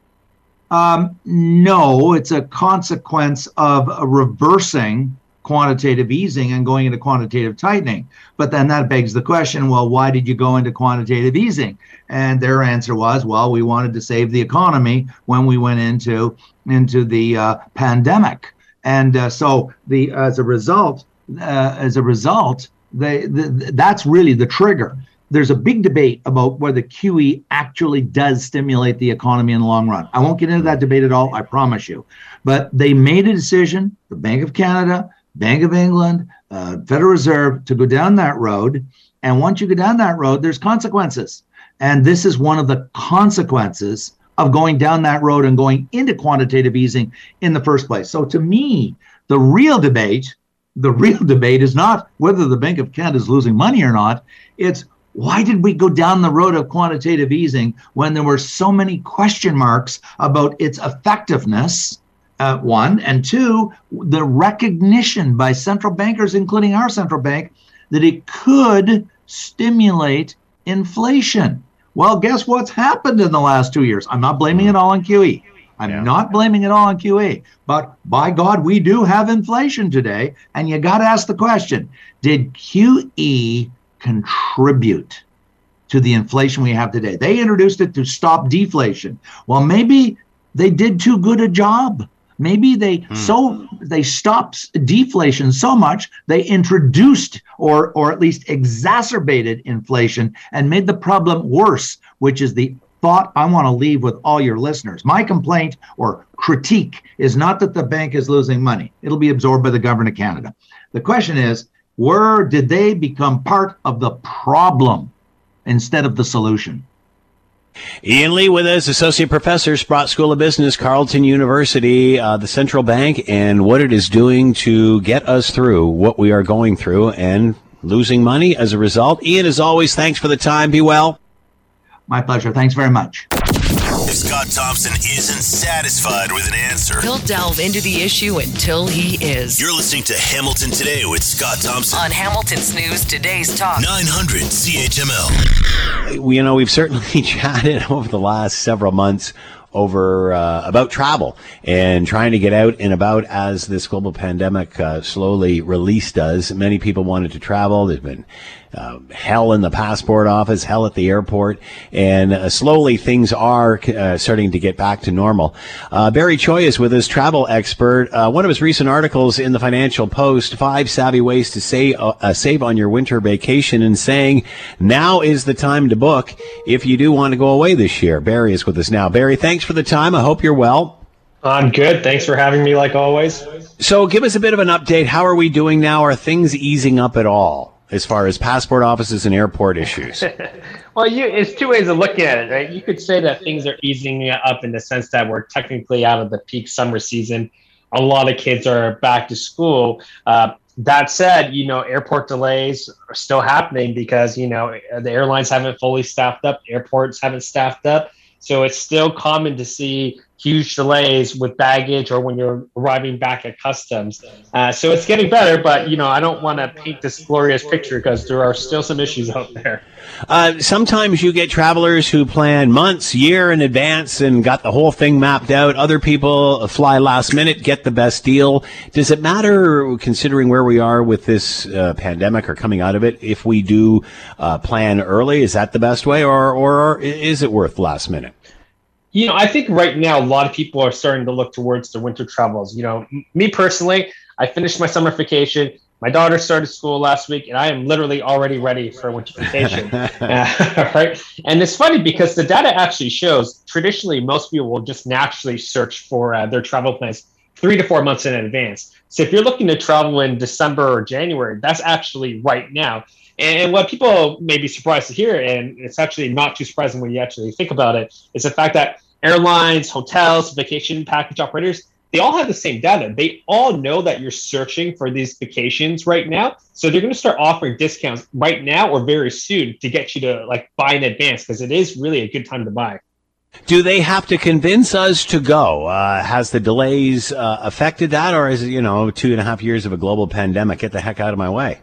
Um, no, it's a consequence of a reversing quantitative easing and going into quantitative tightening. But then that begs the question, well, why did you go into quantitative easing? And their answer was, well, we wanted to save the economy when we went into into the uh, pandemic. And uh, so the as a result, uh, as a result, they, the, that's really the trigger. There's a big debate about whether Q E actually does stimulate the economy in the long run. I won't get into that debate at all, I promise you. But they made a decision, the Bank of Canada, Bank of England, uh, Federal Reserve, to go down that road. And once you go down that road, there's consequences. And this is one of the consequences of going down that road and going into quantitative easing in the first place. So to me, the real debate, the real debate is not whether the Bank of Canada is losing money or not. It's why did we go down the road of quantitative easing when there were so many question marks about its effectiveness? Uh, one, and two, the recognition by central bankers, including our central bank, that it could stimulate inflation. Well, guess what's happened in the last two years? I'm not blaming it all on Q E. I'm yeah. not blaming it all on Q E. But by God, we do have inflation today. And you got to ask the question, did Q E contribute to the inflation we have today? They introduced it to stop deflation. Well, maybe they did too good a job. Maybe they hmm. so they stopped deflation so much they introduced or or at least exacerbated inflation and made the problem worse, which is the thought I want to leave with all your listeners. My complaint or critique is not that the bank is losing money. It'll be absorbed by the government of Canada. The question is, where did they become part of the problem instead of the solution? Ian Lee with us, Associate Professor, Sprott School of Business, Carleton University, uh, the central bank, and what it is doing to get us through what we are going through and losing money as a result. Ian, as always, thanks for the time. Be well. My pleasure. Thanks very much. If Scott Thompson isn't satisfied with an answer, he'll delve into the issue until he is. You're listening to Hamilton Today with Scott Thompson on Hamilton's News Today's Talk nine hundred C H M L. You know, we've certainly chatted over the last several months over uh, about travel and trying to get out and about as this global pandemic uh, slowly released us. Many people wanted to travel. There's been uh, hell in the passport office, hell at the airport, and uh, slowly things are uh, starting to get back to normal. Uh, Barry Choi is with us, travel expert. Uh, one of his recent articles in the Financial Post, Five Savvy Ways to Save, uh, save on Your Winter Vacation, and saying now is the time to book if you do want to go away this year. Barry is with us now. Barry, thanks for the time. I hope you're well. I'm good. Thanks for having me like always. So give us a bit of an update. How are we doing now? Are things easing up at all as far as passport offices and airport issues? Well, you, it's two ways of looking at it, right? You could say that things are easing up in the sense that we're technically out of the peak summer season. A lot of kids are back to school. Uh, that said, you know, airport delays are still happening because, you know, the airlines haven't fully staffed up, airports haven't staffed up. So it's still common to see huge delays with baggage or when you're arriving back at customs. Uh, so it's getting better, but, you know, I don't want to paint this glorious picture because there are still some issues out there. Uh, sometimes you get travelers who plan months, year in advance and got the whole thing mapped out. Other people fly last minute, get the best deal. Does it matter, considering where we are with this uh, pandemic or coming out of it, if we do uh, plan early? Is that the best way, or, or is it worth last minute? You know, I think right now a lot of people are starting to look towards the winter travels. You know, m- me personally, I finished my summer vacation. My daughter started school last week, and I am literally already ready for winter vacation. uh, right? And it's funny because the data actually shows traditionally most people will just naturally search for uh, their travel plans three to four months in advance. So if you're looking to travel in December or January, that's actually right now. And what people may be surprised to hear, and it's actually not too surprising when you actually think about it, is the fact that airlines, hotels, vacation package operators, they all have the same data. They all know that you're searching for these vacations right now. So they're going to start offering discounts right now or very soon to get you to like buy in advance, because it is really a good time to buy. Do they have to convince us to go? Uh, has the delays uh, affected that, or is it, you know, two and a half years of a global pandemic? Get the heck out of my way.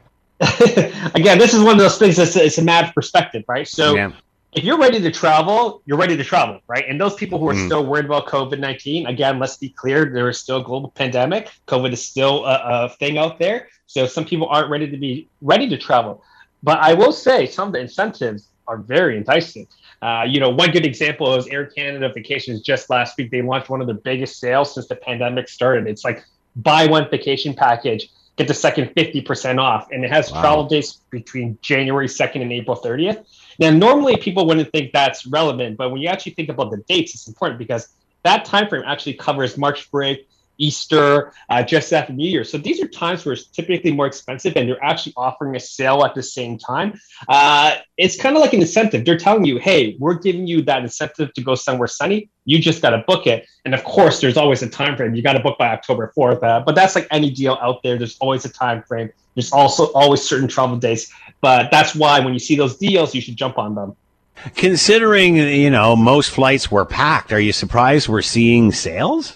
Again, this is one of those things that's it's a mad perspective, right? So yeah. If you're ready to travel, you're ready to travel, right? And those people who are Mm. still worried about COVID nineteen, again, let's be clear, there is still a global pandemic. COVID is still a, a thing out there. So some people aren't ready to be ready to travel. But I will say some of the incentives are very enticing. Uh, you know, one good example is Air Canada Vacations. Just last week, they launched one of the biggest sales since the pandemic started. It's like buy one vacation package, get the second fifty percent off. And it has Wow. travel dates between January second and April thirtieth. Now, normally people wouldn't think that's relevant, but when you actually think about the dates, it's important because that time frame actually covers March break, Easter, uh, just after New Year. So these are times where it's typically more expensive and they're actually offering a sale at the same time. Uh, it's kind of like an incentive. They're telling you, hey, we're giving you that incentive to go somewhere sunny. You just got to book it. And of course, there's always a time frame. You got to book by October fourth. Uh, but that's like any deal out there. There's always a time frame. There's also always certain travel dates. But that's why when you see those deals, you should jump on them. Considering, you know, most flights were packed, are you surprised we're seeing sales?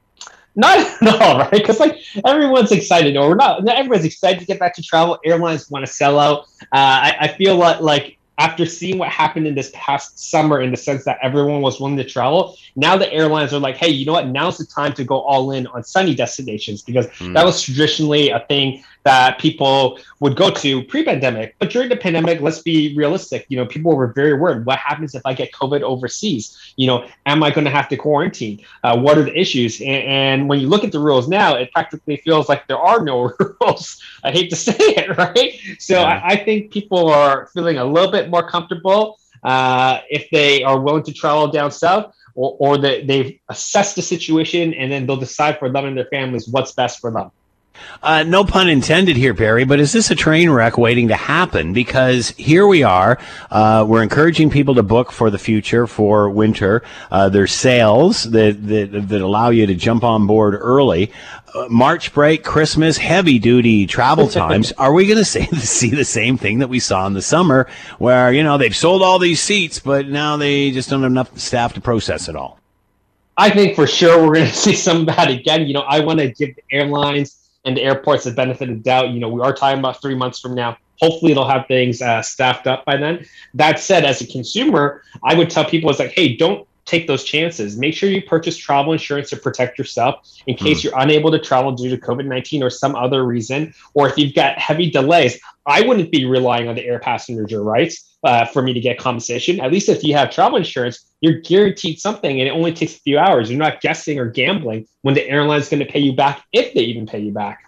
Not at all, right? Because like everyone's excited, or we're not. Not everyone's excited to get back to travel. Airlines want to sell out. Uh, I, I feel like, like after seeing what happened in this past summer, in the sense that everyone was willing to travel, now the airlines are like, hey, you know what? Now's the time to go all in on sunny destinations, because mm. that was traditionally a thing that people would go to pre-pandemic. But during the pandemic, let's be realistic. You know, people were very worried. What happens if I get COVID overseas? You know, am I going to have to quarantine? Uh, what are the issues? And, and when you look at the rules now, it practically feels like there are no rules. I hate to say it, right? So yeah. I, I think people are feeling a little bit more comfortable uh, if they are willing to travel down south, or, or they, they've assessed the situation and then they'll decide for them and their families what's best for them. Uh, no pun intended here, Barry, but is this a train wreck waiting to happen? Because here we are, uh, we're encouraging people to book for the future, for winter. Uh, there's sales that, that, that allow you to jump on board early. Uh, March break, Christmas, heavy duty travel times. Are we going to see the same thing that we saw in the summer where, you know, they've sold all these seats, but now they just don't have enough staff to process it all? I think for sure we're going to see some of that again. You know, I want to give the airlines and the airports the benefit of the doubt. You know, we are talking about three months from now. Hopefully they'll have things uh, staffed up by then. That said, as a consumer, I would tell people, it's like, hey, don't take those chances. Make sure you purchase travel insurance to protect yourself in case mm. you're unable to travel due to COVID nineteen or some other reason, or if you've got heavy delays. I wouldn't be relying on the air passenger rights uh, for me to get compensation. At least if you have travel insurance, you're guaranteed something and it only takes a few hours. You're not guessing or gambling when the airline's going to pay you back, if they even pay you back.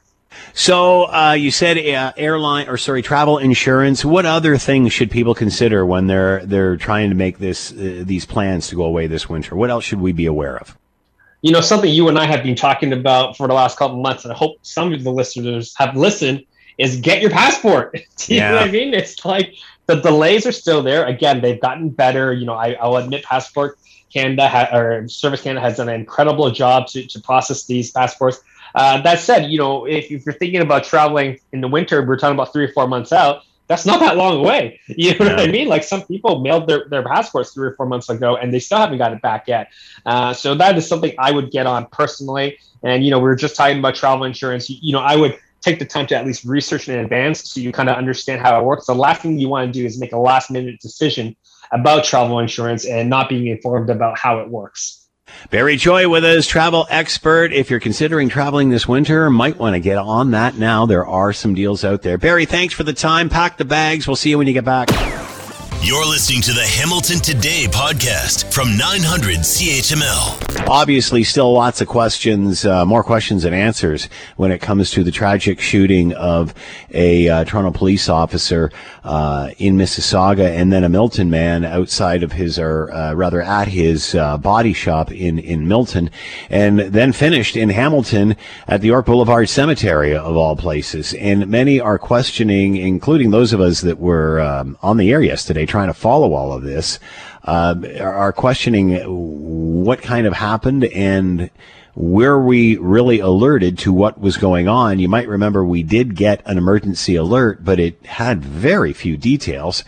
So uh, you said uh, airline or sorry, travel insurance. What other things should people consider when they're they're trying to make this uh, these plans to go away this winter? What else should we be aware of? You know, something you and I have been talking about for the last couple of months, and I hope some of the listeners have listened, is get your passport. Do you yeah. know what I mean? It's like the delays are still there. Again, they've gotten better. You know, I, I'll admit Passport Canada ha- or Service Canada has done an incredible job to, to process these passports. Uh, that said, you know, if, if you're thinking about traveling in the winter, we're talking about three or four months out. That's not that long away. You know yeah. what I mean? Like some people mailed their, their passports three or four months ago and they still haven't got it back yet. Uh, so that is something I would get on personally. And, you know, we were just talking about travel insurance. You, you know, I would take the time to at least research in advance so you kind of understand how it works. The last thing you want to do is make a last minute decision about travel insurance and not being informed about how it works. Barry Choi with us, travel expert. If you're considering traveling this winter, might want to get on that now. There are some deals out there. Barry, thanks for the time. Pack the bags. We'll see you when you get back. You're listening to the Hamilton Today podcast from nine hundred C H M L. Obviously, still lots of questions, uh, more questions than answers when it comes to the tragic shooting of a uh, Toronto police officer uh, in Mississauga, and then a Milton man outside of his, or uh, rather at his uh, body shop in, in Milton, and then finished in Hamilton at the York Boulevard Cemetery, of all places. And many are questioning, including those of us that were um, on the air yesterday, trying to follow all of this, uh, are questioning what kind of happened and were we really alerted to what was going on. You might remember we did get an emergency alert, but it had very few details.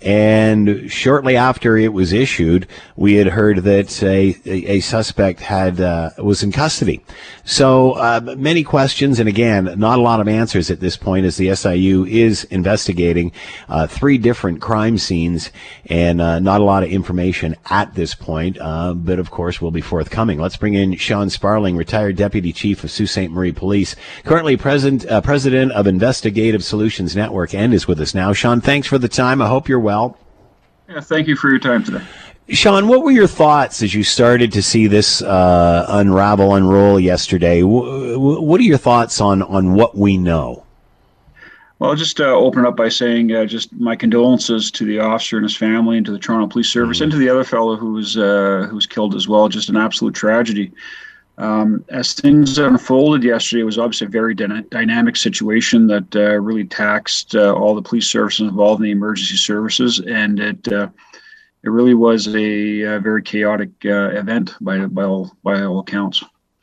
And shortly after it was issued, we had heard that a, a, a suspect had uh, was in custody. So uh, many questions, and again, not a lot of answers at this point, as the S I U is investigating uh, three different crime scenes, and uh, not a lot of information at this point. Uh, but of course, will be forthcoming. Let's bring in Sean Sparling, retired deputy chief of Sault Ste. Marie Police, currently president uh, president of Investigative Solutions Network, and is with us now. Sean, thanks for the time. I hope you're well. Well. Yeah, thank you for your time today. Sean, what were your thoughts as you started to see this uh, unravel, unroll yesterday? W- what are your thoughts on, on what we know? Well, I'll just uh, open it up by saying uh, just my condolences to the officer and his family, and to the Toronto Police Service, mm-hmm. and to the other fellow who was uh, who was killed as well. Just an absolute tragedy. Um, as things unfolded yesterday, it was obviously a very dyna- dynamic situation that uh, really taxed uh, all the police services involved in the emergency services, and it uh, it really was a, a very chaotic uh, event by by all by all accounts.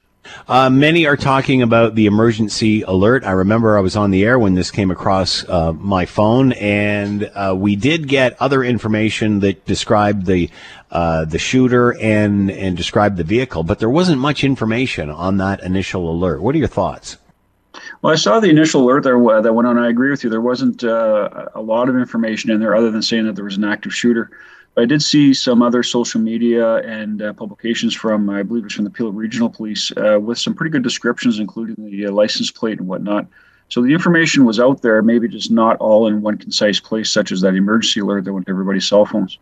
Uh, many are talking about the emergency alert. I remember I was on the air when this came across uh, my phone, and uh, we did get other information that described the uh, the shooter and and described the vehicle, but there wasn't much information on that initial alert. What are your thoughts? Well, I saw the initial alert there that went on. I agree with you. There wasn't uh, a lot of information in there other than saying that there was an active shooter. But I did see some other social media and uh, publications from, I believe it was from the Peel Regional Police, uh, with some pretty good descriptions, including the uh, license plate and whatnot. So the information was out there, maybe just not all in one concise place, such as that emergency alert that went to everybody's cell phones.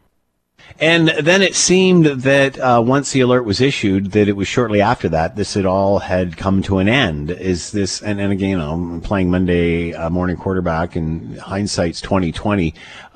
And then it seemed that uh, once the alert was issued, that it was shortly after that, this had all had come to an end. Is this, and, and again, you know, I'm playing Monday uh, morning quarterback, and hindsight's twenty twenty.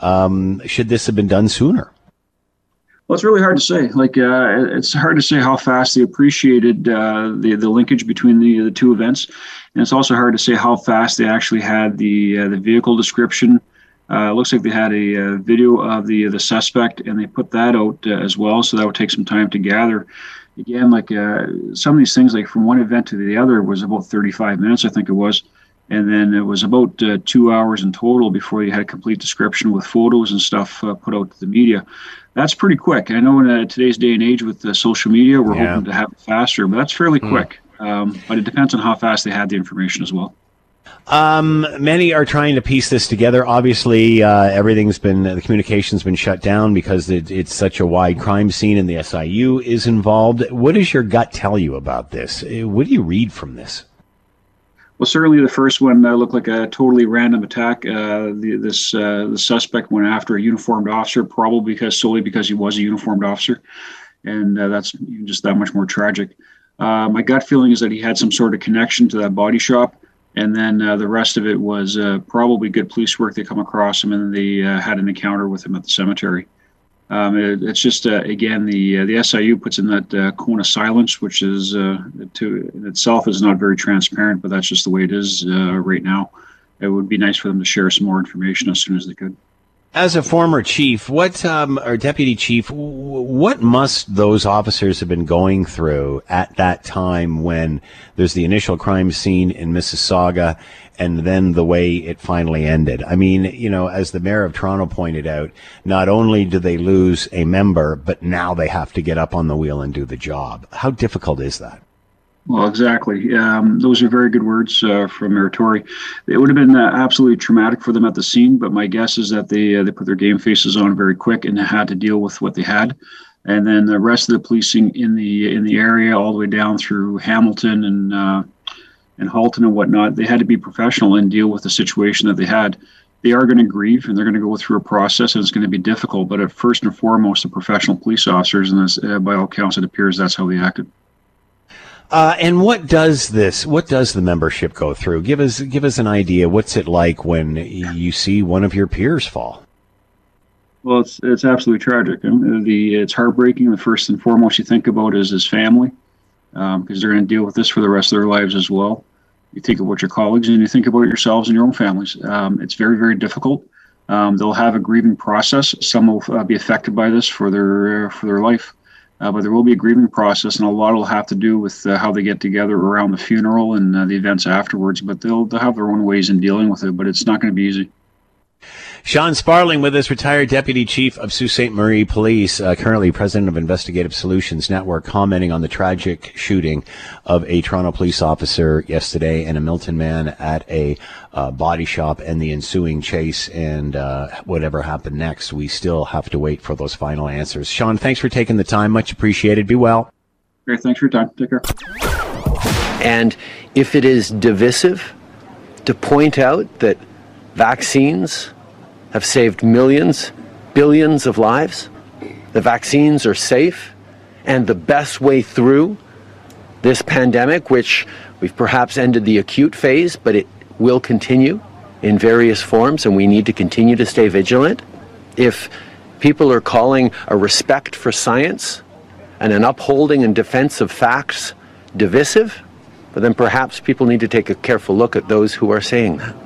Um, should this have been done sooner? Well, it's really hard to say. Like, uh, it's hard to say how fast they appreciated uh, the the linkage between the the two events, and it's also hard to say how fast they actually had the uh, the vehicle description. Uh, it looks like they had a, a video of the the suspect, and they put that out uh, as well. So that would take some time to gather. Again, like uh, some of these things, like from one event to the other, was about thirty-five minutes, I think it was. And then it was about uh, two hours in total before you had a complete description with photos and stuff uh, put out to the media. That's pretty quick. I know in uh, today's day and age with uh, social media, we're yeah. hoping to have it faster, but that's fairly mm. quick. Um, but it depends on how fast they had the information as well. Um, many are trying to piece this together. Obviously, uh, everything's been, the communication's been shut down because it, it's such a wide crime scene and the S I U is involved. What does your gut tell you about this? What do you read from this? Well, certainly the first one uh, looked like a totally random attack. Uh, the, this uh, the suspect went after a uniformed officer, probably because solely because he was a uniformed officer, and uh, that's just that much more tragic. Uh, my gut feeling is that he had some sort of connection to that body shop, and then uh, the rest of it was uh, probably good police work. They come across him, and they uh, had an encounter with him at the cemetery. Um, it, it's just uh, again the uh, the S I U puts in that uh, cone of silence, which is uh, to in itself is not very transparent, but that's just the way it is uh, right now. It would be nice for them to share some more information as soon as they could. As a former chief, what um, or deputy chief, what must those officers have been going through at that time when there's the initial crime scene in Mississauga and then the way it finally ended? I mean, you know, as the mayor of Toronto pointed out, not only do they lose a member, but now they have to get up on the wheel and do the job. How difficult is that? Well, exactly. Um, those are very good words uh, from Mayor Tory. It would have been uh, absolutely traumatic for them at the scene, but my guess is that they uh, they put their game faces on very quick and had to deal with what they had. And then the rest of the policing in the in the area, all the way down through Hamilton and uh, and Halton and whatnot, they had to be professional and deal with the situation that they had. They are going to grieve and they're going to go through a process, and it's going to be difficult. But at first and foremost, the professional police officers, and this, uh, by all accounts, it appears that's how they acted. Uh, and what does this, what does the membership go through? Give us, give us an idea. What's it like when you see one of your peers fall? Well, it's it's absolutely tragic. The it's heartbreaking. The first and foremost you think about is his family, um, because they're going to deal with this for the rest of their lives as well. You think about your colleagues and you think about yourselves and your own families. Um, it's very, very difficult. Um, they'll have a grieving process. Some will uh, be affected by this for their uh, for their life. Uh, but there will be a grieving process, and a lot will have to do with uh, how they get together around the funeral and uh, the events afterwards. But they'll, they'll have their own ways in dealing with it, but it's not going to be easy. Sean Sparling with us, retired Deputy Chief of Sault Ste. Marie Police, uh, currently President of Investigative Solutions Network, commenting on the tragic shooting of a Toronto police officer yesterday and a Milton man at a uh, body shop and the ensuing chase and uh, whatever happened next. We still have to wait for those final answers. Sean, thanks for taking the time. Much appreciated. Be well. Great. Thanks for your time. Take care. And if it is divisive to point out that vaccines have saved millions, billions of lives, the vaccines are safe, and the best way through this pandemic, which we've perhaps ended the acute phase, but it will continue in various forms, and we need to continue to stay vigilant. If people are calling a respect for science and an upholding and defense of facts divisive, but then perhaps people need to take a careful look at those who are saying that.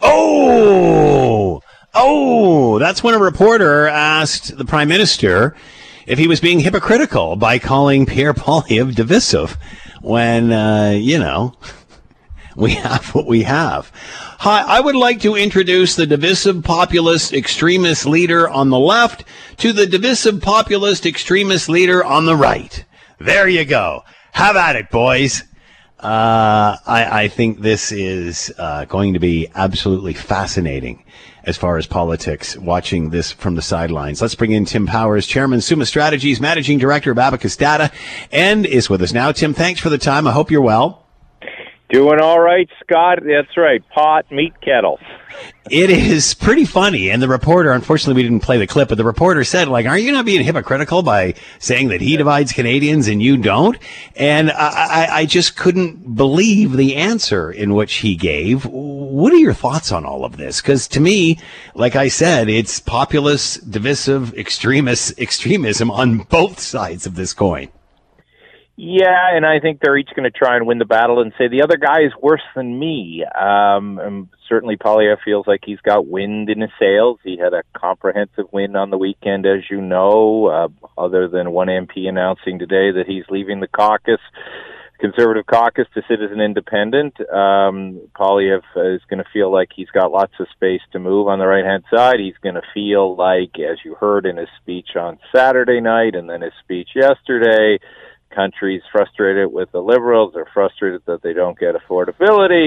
Oh! Oh, that's when a reporter asked the Prime Minister if he was being hypocritical by calling Pierre Poilievre divisive when, uh, you know, we have what we have. Hi, I would like to introduce the divisive populist extremist leader on the left to the divisive populist extremist leader on the right. There you go. Have at it, boys. Uh, I, I think this is uh, going to be absolutely fascinating as far as politics, watching this from the sidelines. Let's bring in Tim Powers, Chairman, Summa Strategies, Managing Director of Abacus Data, and is with us now. Tim, thanks for the time. I hope you're well. Doing all right, Scott. That's right. Pot, meat, kettle. It is pretty funny. And the reporter, unfortunately, we didn't play the clip, but the reporter said, like, aren't you not being hypocritical by saying that he divides Canadians and you don't? And I, I, I just couldn't believe the answer in which he gave. What are your thoughts on all of this? Because to me, like I said, it's populist, divisive, extremist extremism on both sides of this coin. Yeah, and I think they're each going to try and win the battle and say the other guy is worse than me. Um, and certainly Poilievre feels like he's got wind in his sails. He had a comprehensive win on the weekend, as you know, uh, other than one M P announcing today that he's leaving the caucus, Conservative caucus, to sit as an independent. Um, Poilievre is going to feel like he's got lots of space to move on the right-hand side. He's going to feel like, as you heard in his speech on Saturday night and then his speech yesterday, country's frustrated with the Liberals. They're frustrated that they don't get affordability.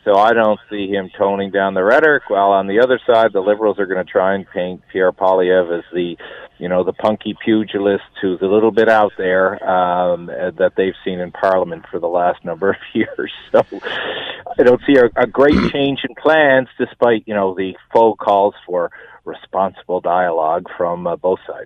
So I don't see him toning down the rhetoric. While on the other side, the Liberals are going to try and paint Pierre Poilievre as the, you know, the punky pugilist who's a little bit out there um, that they've seen in Parliament for the last number of years. So I don't see a, a great change in plans, despite, you know, the full calls for responsible dialogue from uh, both sides.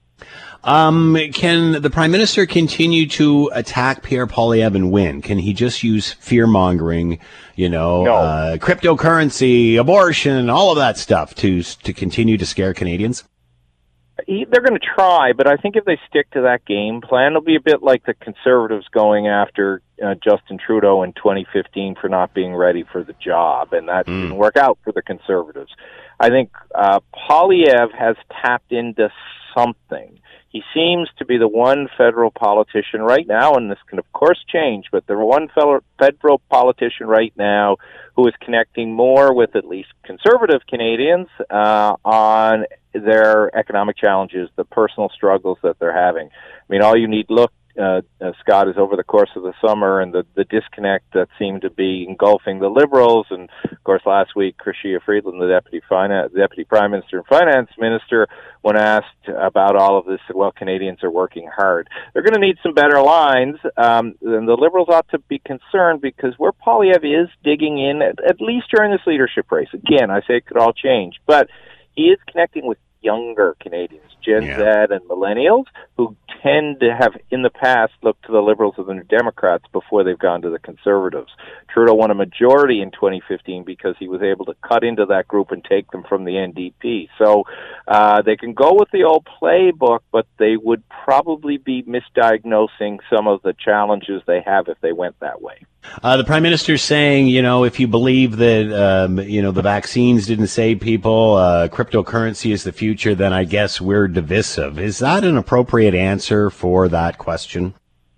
Um, can the Prime Minister continue to attack Pierre Poilievre and win? Can he just use fear-mongering, you know, No. uh, cryptocurrency, abortion, all of that stuff to to continue to scare Canadians? He- They're going to try, but I think if they stick to that game plan, it'll be a bit like the Conservatives going after uh, Justin Trudeau in twenty fifteen for not being ready for the job, and that Mm. didn't work out for the Conservatives. I think uh, Poilievre has tapped into something. He seems to be the one federal politician right now, and this can of course change, but the one fel- federal politician right now who is connecting more with at least conservative Canadians uh, on their economic challenges, the personal struggles that they're having. I mean, all you need look, uh, uh, Scott, is over the course of the summer and the, the disconnect that seemed to be engulfing the Liberals. And, of course, last week, Chrystia Freeland, the Deputy Finance, Deputy Prime Minister and Finance Minister, when asked about all of this, said, well, Canadians are working hard. They're going to need some better lines, um, and the Liberals ought to be concerned because where Poilievre is digging in, at, at least during this leadership race, again, I say it could all change, but he is connecting with younger Canadians, Gen Yeah. Z and millennials, who tend to have, in the past, looked to the Liberals and the Democrats before they've gone to the Conservatives. Trudeau won a majority in twenty fifteen because he was able to cut into that group and take them from the N D P. So uh, they can go with the old playbook, but they would probably be misdiagnosing some of the challenges they have if they went that way. Uh, the Prime Minister's saying, you know, if you believe that, um, you know, the vaccines didn't save people, uh, cryptocurrency is the future, then I guess we're divisive. Is that an appropriate answer for that question?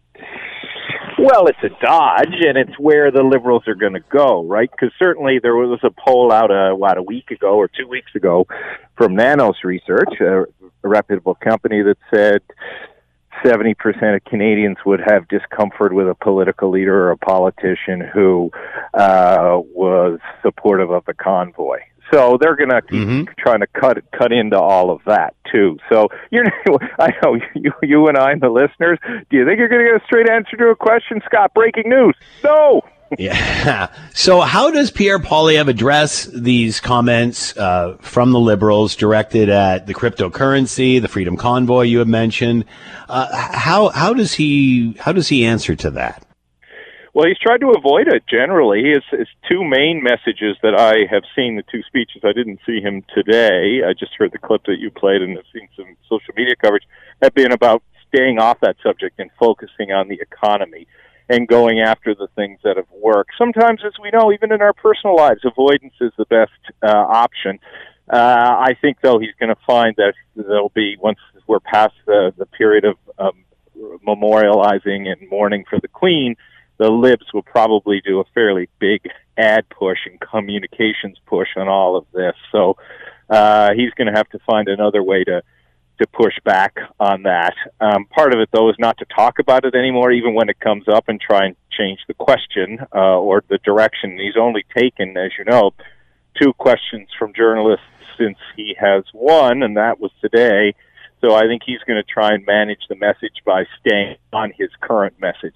Well, it's a dodge, and it's where the Liberals are going to go, right? Because certainly there was a poll out, uh, what, a week ago or two weeks ago from Nanos Research, a, a reputable company, that said seventy percent of Canadians would have discomfort with a political leader or a politician who uh, was supportive of the convoy. So they're going to keep mm-hmm. trying to cut cut into all of that too. So you're, I know you, you and I and the listeners. Do you think you're going to get a straight answer to a question, Scott? Breaking news. No. Yeah. So how does Pierre Poilievre address these comments uh, from the Liberals directed at the cryptocurrency, the Freedom Convoy you have mentioned? Uh, how how does he how does he answer to that? Well, he's tried to avoid it generally. His, his two main messages that I have seen, the two speeches, I didn't see him today. I just heard the clip that you played and have seen some social media coverage, have been about staying off that subject and focusing on the economy and going after the things that have worked. Sometimes, as we know, even in our personal lives, avoidance is the best uh, option. Uh, I think, though, he's going to find that there'll be, once we're past the, the period of um, memorializing and mourning for the Queen, the Libs will probably do a fairly big ad push and communications push on all of this. So uh, he's going to have to find another way to to push back on that. Um, part of it, though, is not to talk about it anymore, even when it comes up, and try and change the question uh, or the direction. He's only taken, as you know, two questions from journalists since he has won, and that was today. So I think he's going to try and manage the message by staying on his current message.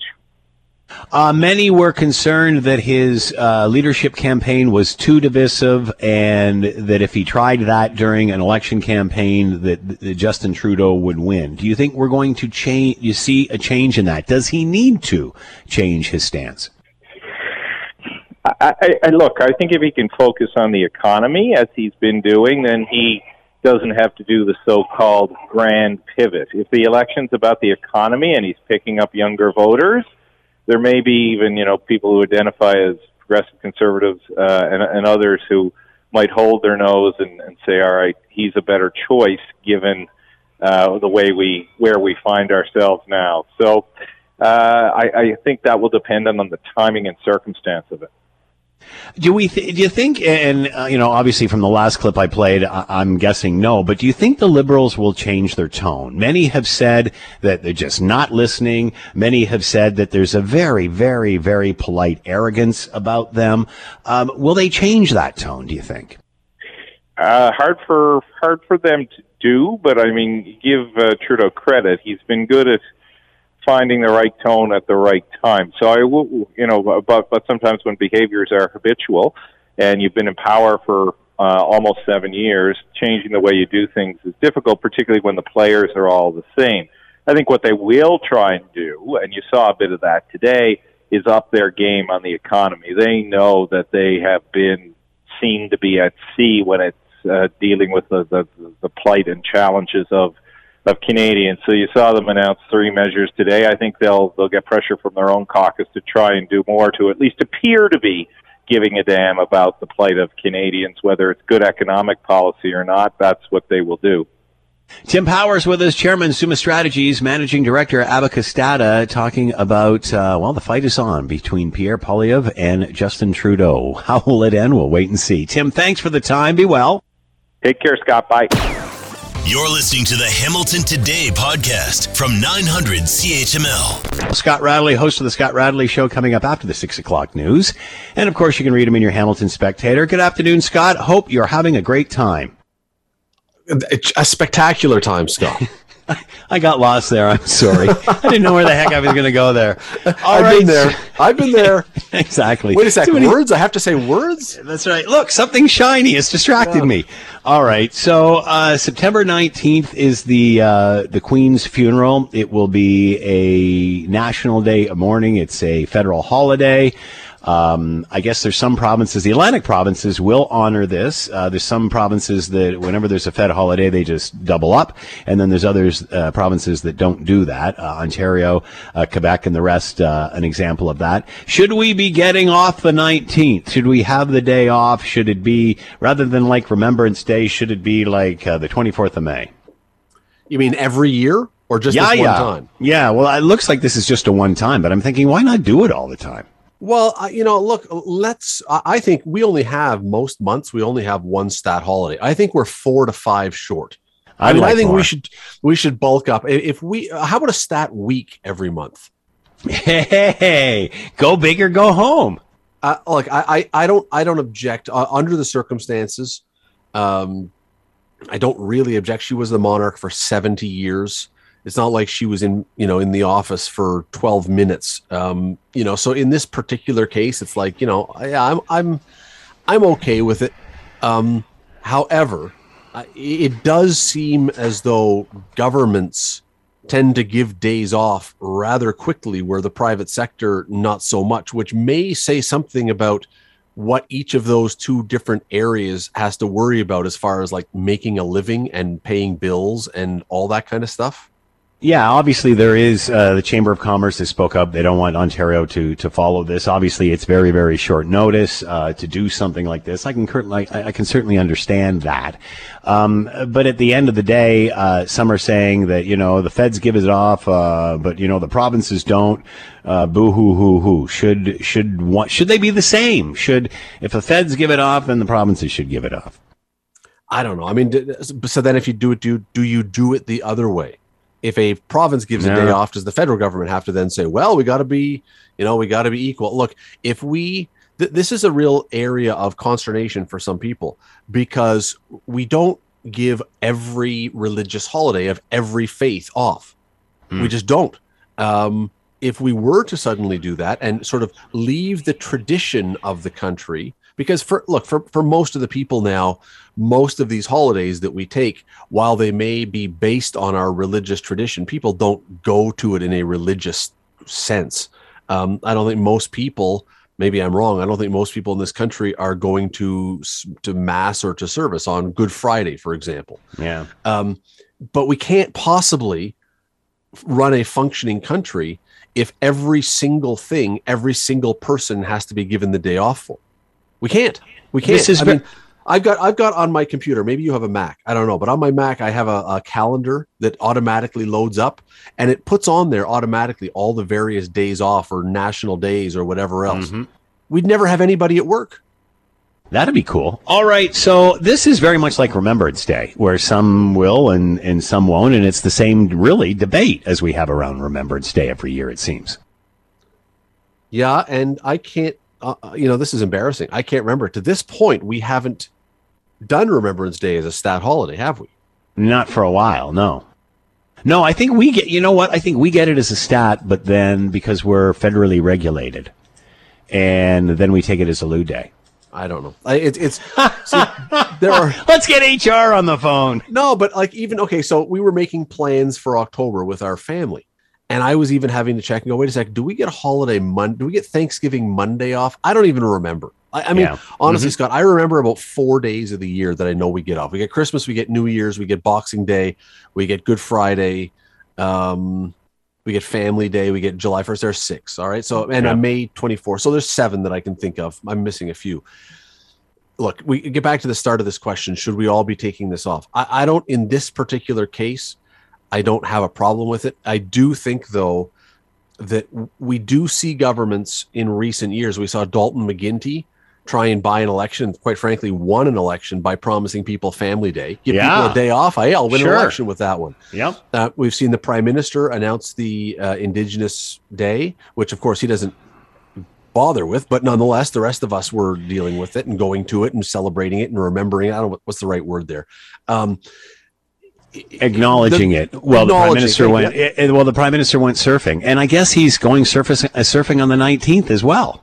Uh, many were concerned that his uh, leadership campaign was too divisive, and that if he tried that during an election campaign, that, that Justin Trudeau would win. Do you think we're going to change? You see a change in that? Does he need to change his stance? I, I, I look, I think if he can focus on the economy as he's been doing, then he doesn't have to do the so-called grand pivot. If the election's about the economy and he's picking up younger voters, there may be even, you know, people who identify as progressive conservatives uh, and, and others who might hold their nose and, and say, all right, he's a better choice given uh, the way we, where we find ourselves now. So uh, I, I think that will depend on, on the timing and circumstance of it. Do we? Th- do you think? And uh, you know, obviously, from the last clip I played, I- I'm guessing no. But do you think the Liberals will change their tone? Many have said that they're just not listening. Many have said that there's a very, very, very polite arrogance about them. Um, will they change that tone? Do you think? Uh, hard for hard for them to do, but I mean, give uh, Trudeau credit. He's been good at finding the right tone at the right time. So I will, you know, but but sometimes when behaviors are habitual, and you've been in power for uh, almost seven years, changing the way you do things is difficult, particularly when the players are all the same. I think what they will try and do, and you saw a bit of that today, is up their game on the economy. They know that they have been seen to be at sea when it's uh, dealing with the, the the plight and challenges of of Canadians. So you saw them announce three measures today. I think they'll they'll get pressure from their own caucus to try and do more to at least appear to be giving a damn about the plight of Canadians, whether it's good economic policy or not. That's what they will do. Tim Powers with us, Chairman, Summa Strategies, Managing Director, Abacus Data, talking about, uh, well, the fight is on between Pierre Poilievre and Justin Trudeau. How will it end? We'll wait and see. Tim, thanks for the time. Be well. Take care, Scott. Bye. You're listening to the Hamilton Today podcast from nine hundred C H M L. Scott Radley, host of the Scott Radley Show, coming up after the six o'clock news. And, of course, you can read him in your Hamilton Spectator. Good afternoon, Scott. Hope you're having a great time. A spectacular time, Scott. I got lost there. I'm sorry. I didn't know where the heck I was going to go there. All I've right. been there. I've been there. Exactly. Wait a second. Many... Words? I have to say words? That's right. Look, something shiny has distracted yeah. me. All right. So uh, September nineteenth is the uh, the Queen's funeral. It will be a national day of mourning. It's a federal holiday. Um, I guess there's some provinces, the Atlantic provinces will honor this. Uh, there's some provinces that whenever there's a Fed holiday, they just double up. And then there's others, uh, provinces that don't do that. Uh, Ontario, uh, Quebec, and the rest, uh, an example of that. Should we be getting off the nineteenth? Should we have the day off? Should it be, rather than like Remembrance Day, should it be like uh, the twenty-fourth of May? You mean every year or just yeah, this one yeah. time? Yeah, well, it looks like this is just a one time, but I'm thinking, why not do it all the time? Well, uh, you know, look, let's, uh, I think we only have most months, we only have one stat holiday. I think we're four to five short. I, I mean, like I think more. we should, we should bulk up. If we, uh, how about a stat week every month? Hey, go big or go home. Uh, look, I, I, I don't, I don't object uh, under the circumstances. Um, I don't really object. She was the monarch for seventy years. It's not like she was in, you know, in the office for twelve minutes. Um, you know, so in this particular case, it's like, you know, I, I'm, I'm, I'm okay with it. Um, however, it does seem as though governments tend to give days off rather quickly, where the private sector, not so much, which may say something about what each of those two different areas has to worry about as far as like making a living and paying bills and all that kind of stuff. Yeah, obviously there is uh, the Chamber of Commerce that spoke up. They don't want Ontario to to follow this. Obviously, it's very, very short notice uh, to do something like this. I can certainly I can certainly understand that. Um, but at the end of the day, uh, some are saying that, you know, the feds give it off, uh, but you know the provinces don't. Uh, boo hoo hoo hoo. Should should what, should they be the same? Should if the feds give it off, then the provinces should give it off? I don't know. I mean, so then if you do it, do do you do it the other way? If a province gives no. a day off, does the federal government have to then say, well, we got to be, you know, we got to be equal? Look, if we, th- this is a real area of consternation for some people, because we don't give every religious holiday of every faith off. Mm. We just don't. Um, if we were to suddenly do that and sort of leave the tradition of the country, because for, look, for, for most of the people now, most of these holidays that we take, while they may be based on our religious tradition, people don't go to it in a religious sense. Um, I don't think most people, maybe I'm wrong, I don't think most people in this country are going to to mass or to service on Good Friday, for example. Yeah. Um, but we can't possibly run a functioning country if every single thing, every single person has to be given the day off for. We can't. We can't. This is I mean, I've got I've got on my computer, maybe you have a Mac, I don't know, but on my Mac I have a, a calendar that automatically loads up, and it puts on there automatically all the various days off or national days or whatever else. Mm-hmm. we'd never have anybody at work. That'd be cool. All right, so this is very much like Remembrance Day, where some will and, and some won't, and it's the same, really, debate as we have around Remembrance Day every year, it seems. Yeah, and I can't, uh, you know, this is embarrassing. I can't remember. To this point, we haven't done Remembrance Day as a stat holiday, have we? Not for a while, no. No, I think we get, you know what? I think we get it as a stat, but then because we're federally regulated, and then we take it as a lieu day. I don't know. I, it, it's see, there are. Let's get H R on the phone. No, but like even okay. So we were making plans for October with our family, and I was even having to check and go, wait a sec. Do we get a holiday Monday? Do we get Thanksgiving Monday off? I don't even remember. I, I mean, Yeah. honestly, Mhm. Scott, I remember about four days of the year that I know we get off. We get Christmas, we get New Year's, we get Boxing Day, we get Good Friday. Um, We get Family Day. We get July first. There's six. All right. So, and Yeah. on May twenty-fourth. So there's seven that I can think of. I'm missing a few. Look, we get back to the start of this question. Should we all be taking this off? I, I don't, in this particular case, I don't have a problem with it. I do think, though, that we do see governments in recent years. We saw Dalton McGuinty try and buy an election, quite frankly, won an election by promising people Family Day. Give Yeah. people a day off. Hey, I'll win Sure. an election with that one. Yep. Uh, we've seen the Prime Minister announce the uh, Indigenous Day, which, of course, he doesn't bother with, but nonetheless, the rest of us were dealing with it and going to it and celebrating it and remembering it. I don't know what, what's the right word there. Um, Acknowledging the- it. Well, the Prime acknowledging, Minister yeah, went. yeah. eh, Well, the Prime Minister went surfing, and I guess he's going surfing, uh, surfing on the nineteenth as well.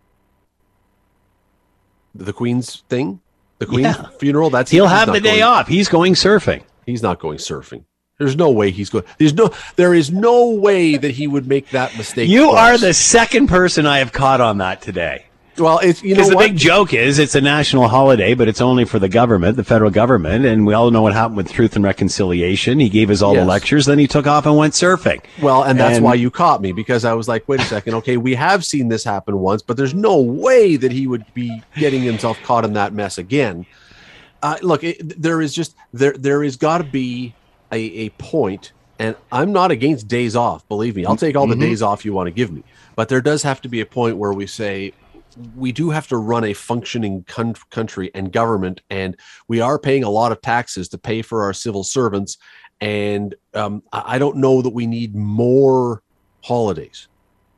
The Queen's thing, the Queen's Yeah. funeral. That's He'll he's have not the day going- off. He's going surfing. He's not going surfing. There's no way he's going. There's no. There is no way that he would make that mistake. You twice. are the second person I have caught on that today. Well, it's you know Because the what? big joke is it's a national holiday, but it's only for the government, the federal government, and we all know what happened with Truth and Reconciliation. He gave us all Yes. the lectures, then he took off and went surfing. Well, and that's And- why you caught me, because I was like, wait a second, okay, we have seen this happen once, but there's no way that he would be getting himself caught in that mess again. Uh, look, it, there is just there there is got to be a, a point, and I'm not against days off. Believe me, I'll take all Mhm. the days off you want to give me, but there does have to be a point where we say we do have to run a functioning con- country and government, and we are paying a lot of taxes to pay for our civil servants. And um, I I don't know that we need more holidays,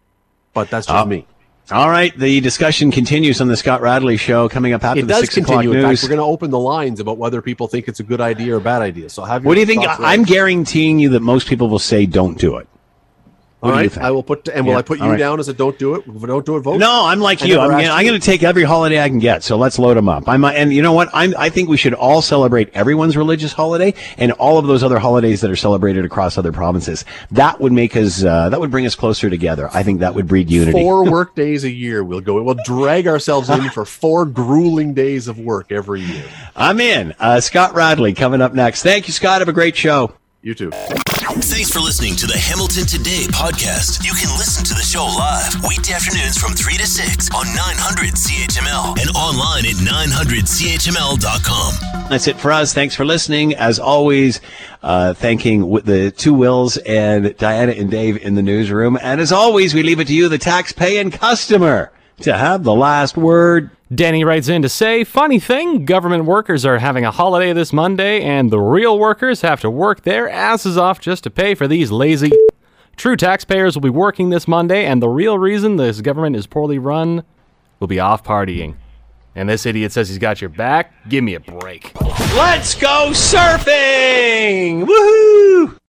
but that's just Uh, me. All right, the discussion continues on the Scott Radley Show coming up after It the does six o'clock continue. In fact, news. we're going to open the lines about whether people think it's a good idea or a bad idea. So have your What do you think? thoughts I'm ready. guaranteeing you that most people will say don't do it. What All do you right, think? I will put and will Yeah, I put you all right. down as a don't do it? If I don't do it, vote. No, I'm like I you. never I'm, asked gonna, I'm you. going to take every holiday I can get. So let's load them up. I'm, and you know what? I'm, I think we should all celebrate everyone's religious holiday and all of those other holidays that are celebrated across other provinces. That would make us. Uh, that would bring us closer together. I think that would breed unity. Four work days a year. We'll go. We'll drag ourselves in for four grueling days of work every year. I'm in. Uh, Scott Radley coming up next. Thank you, Scott. Have a great show. You too. Thanks for listening to the Hamilton Today podcast. You can listen to the show live weekday afternoons from three to six on nine hundred C H M L and online at nine hundred C H M L dot com. That's it for us. Thanks for listening. As always, uh, thanking w- the two Wills and Diana and Dave in the newsroom. And as always, we leave it to you, the tax-paying customer, to have the last word. Danny writes in to say, funny thing, government workers are having a holiday this Monday, and the real workers have to work their asses off just to pay for these lazy... True taxpayers will be working this Monday, and the real reason this government is poorly run will be off partying. And this idiot says he's got your back? Give me a break. Let's go surfing! Woohoo!